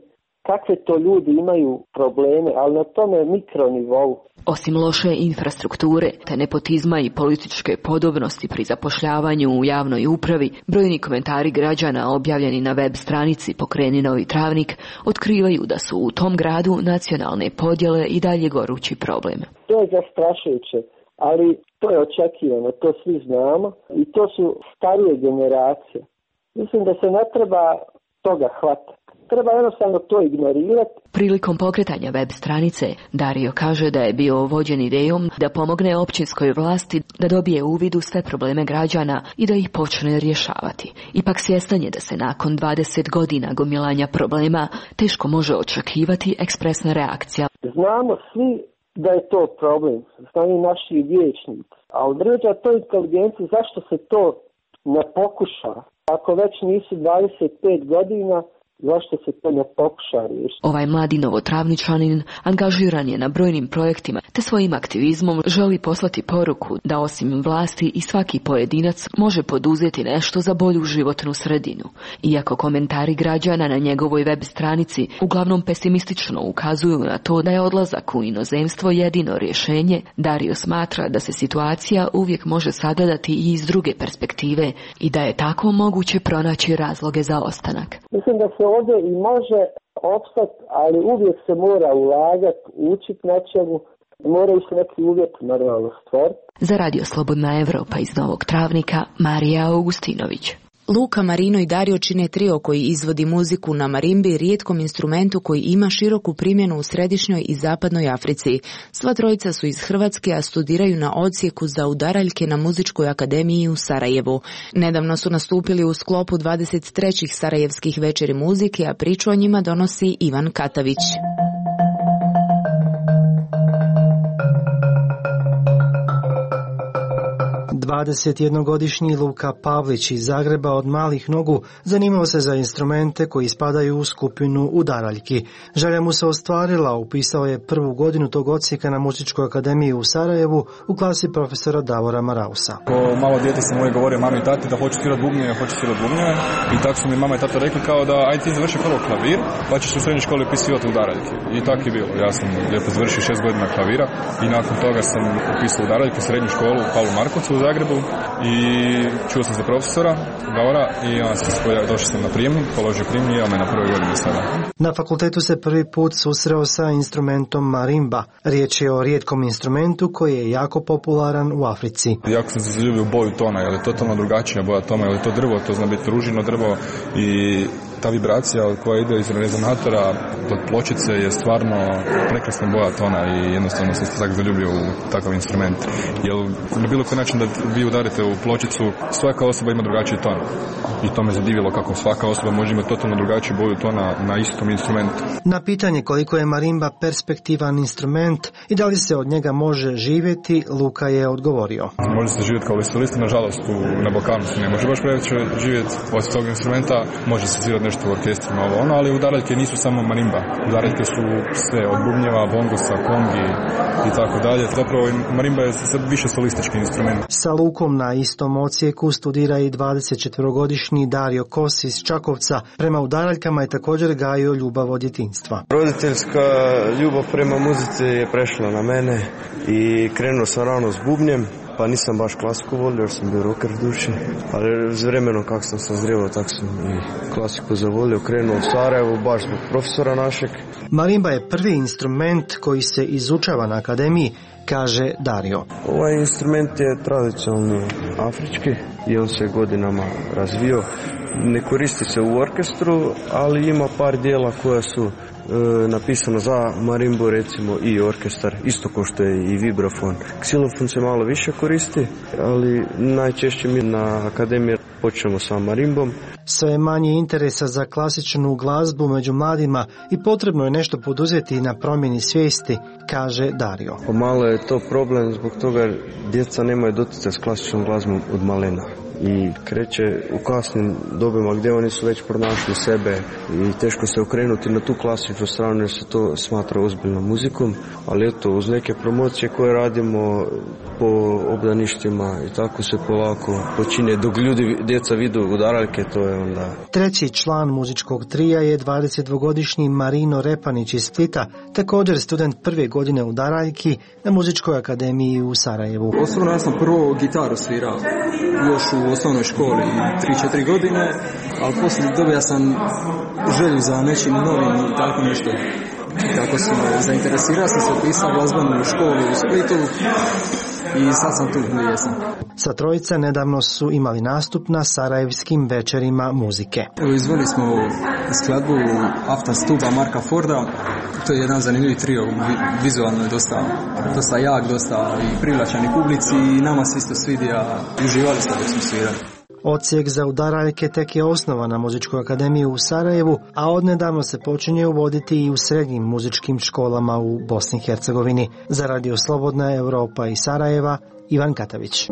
kakve to ljudi imaju probleme, ali na tome mikronivou. Osim loše infrastrukture, te nepotizma i političke podobnosti pri zapošljavanju u javnoj upravi, brojni komentari građana objavljeni na web stranici Pokreni novi Travnik otkrivaju da su u tom gradu nacionalne podjele i dalje gorući problem. To je zastrašujuće, ali to je očekivano, to svi znamo i to su starije generacije. Mislim da se ne treba toga hvatati. Treba jednostavno to ignorirati. Prilikom pokretanja web stranice, Dario kaže da je bio vođen idejom da pomogne općinskoj vlasti da dobije uvid u sve probleme građana i da ih počne rješavati. Ipak svjestan je da se nakon dvadeset godina gomilanja problema teško može očekivati ekspresna reakcija. Znamo svi da je to problem, znaju naši vijećnici, a određa to inteligenciju zašto se to ne pokuša. Ako već nisu dvadeset pet godina, zašto se to ne pokuša riješiti? Ovaj mladi novotravničanin angažiran je na brojnim projektima, te svojim aktivizmom želi poslati poruku da osim vlasti i svaki pojedinac može poduzeti nešto za bolju životnu sredinu. Iako komentari građana na njegovoj web stranici uglavnom pesimistično ukazuju na to da je odlazak u inozemstvo jedino rješenje, Dario smatra da se situacija uvijek može sagledati i iz druge perspektive i da je tako moguće pronaći razloge za ostanak. Mislim da se ovdje i može opstati, ali uvijek se mora ulagati, učiti nečemu, moraju se neki uvjeti normalno stvoriti. Za Radio Slobodna Evropa iz Novog Travnika, Marija Augustinović. Luka, Marino i Dario čine trio koji izvodi muziku na marimbi, rijetkom instrumentu koji ima široku primjenu u središnjoj i zapadnoj Africi. Sva trojica su iz Hrvatske, a studiraju na odsjeku za udaraljke na Muzičkoj akademiji u Sarajevu. Nedavno su nastupili u sklopu dvadeset trećih sarajevskih večeri muzike, a priču o njima donosi Ivan Katavić. dvadesetjednogodišnji Luka Pavlić iz Zagreba od malih nogu zanimao se za instrumente koji spadaju u skupinu udaraljki. Želja mu se ostvarila, upisao je prvu godinu tog odsjeka na Muzičkoj akademiji u Sarajevu u klasi profesora Davora Marausa. Ko malo dijete sam uvijek govorio mami i tati da hoću svirati bubnjeve, hoću svirati bubnjeve i tako su mi mama i tata rekli kao da ajde ti završi prvo klavir pa ćeš u srednjoj školi upisivati udaraljke. I tako je bilo. Ja sam lijepo završio šest godina klavira i nakon toga sam upisao udaraljke u srednju školu u Pavlu Markovcu u Zagrebu i čuo sam za profesora Davora i on se spoja, došao sam na prijemni, položio prijemni i on me na prvoj godini sada. Na fakultetu se prvi put susreo sa instrumentom marimba. Riječ je o rijetkom instrumentu koji je jako popularan u Africi. Jako sam se zaljubio u boju tona, jer je totalno drugačija boja tona, jer je to drvo, to zna biti ružino drvo i ta vibracija koja ide iz rezonatora do pločice je stvarno prekrasna boja tona i jednostavno sam se tako zaljubio u takav instrument. Jer na bilo koji način da vi udarite u pločicu, svaka osoba ima drugačiji ton. I to me zadivilo kako svaka osoba može imati totalno drugačiju boju tona na istom instrumentu. Na pitanje koliko je marimba perspektivan instrument i da li se od njega može živjeti, Luka je odgovorio. Može se živjeti kao solista, nažalost u, na Balkanu se ne može baš previše živjeti osim tog instrumenta, može se svirati nešto u orkestrima, ovo ono, ali udaraljke nisu samo marimba. Udaraljke su sve od bubnjeva, bongosa, kongi i tako dalje. Zapravo marimba je sad više solistički instrument. Sa Lukom na istom odsjeku studira i dvadesetčetverogodišnji Dario Kos iz Čakovca. Prema udaraljkama je također gajio ljubav od djetinjstva. Roditeljska ljubav prema muzici je prešla na mene i krenuo sam rano s bubnjem. Pa nisam baš klasiku volio jer sam bio rocker v duši, ali s vremenom kako sam sazrijevao tako sam i klasiku zavolio, krenuo u Sarajevu baš zbog profesora našeg. Marimba je prvi instrument koji se izučava na akademiji, kaže Dario. Ovaj instrument je tradicionalni afrički i on se godinama razvio. Ne koristi se u orkestru, ali ima par dijela koja su E, napisano za marimbu, recimo i orkestar, isto kao što je i vibrafon. Ksilofon se malo više koristi, ali najčešće mi na akademiji počnemo sa marimbom. Sve je manje interesa za klasičnu glazbu među mladima i potrebno je nešto poduzeti na promjeni svijesti, kaže Dario. Pomalo je to problem zbog toga jer djeca nemaju doticaj s klasičnom glazbom od malena. i kreće u kasnim dobima gdje oni su već pronašli sebe i teško se okrenuti na tu klasičnu stranu jer se to smatra ozbiljnom muzikom, ali eto uz neke promocije koje radimo po obdaništima i tako se polako počinje dok ljudi, djeca vidu udaraljke, to je onda... Treći član muzičkog trija je dvadesetdvogodišnji Marino Repanić iz Splita, također student prve godine udaraljki na Muzičkoj akademiji u Sarajevu. Osnovno ja sam prvo gitaru svirao još u osnovnoj školi tri četiri godine, ali poslije dobija sam želju za nečim novim i tako nešto. Tako sam zainteresirao sam se, upisao glazbenu školu u Splitu i sad sam tu gdje jesam. Sa trojica nedavno su imali nastup na sarajevskim večerima muzike. Evo, izveli smo skladbu After Stuba Marka Forda. To je jedan zanimljiv trio, vizualno je dosta, dosta jak, dosta i privlačan i publici i nama se isto svidi, a uživali smo dok smo svirali. Odsjek za udaraljke tek je osnovan na Muzičkoj akademiji u Sarajevu, a odnedavno se počinje uvoditi i u srednjim muzičkim školama u Bosni i Hercegovini. Za Radio Slobodna Europa i Sarajeva, Ivan Katavić.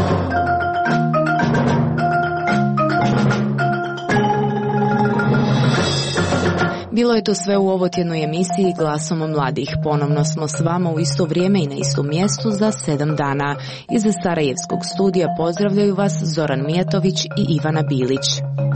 Bilo je to sve u ovotjednoj emisiji Glasom mladih. Ponovno smo s vama u isto vrijeme i na istom mjestu za sedam dana. Iz Sarajevskog studija pozdravljaju vas Zoran Mijatović i Ivana Bilić.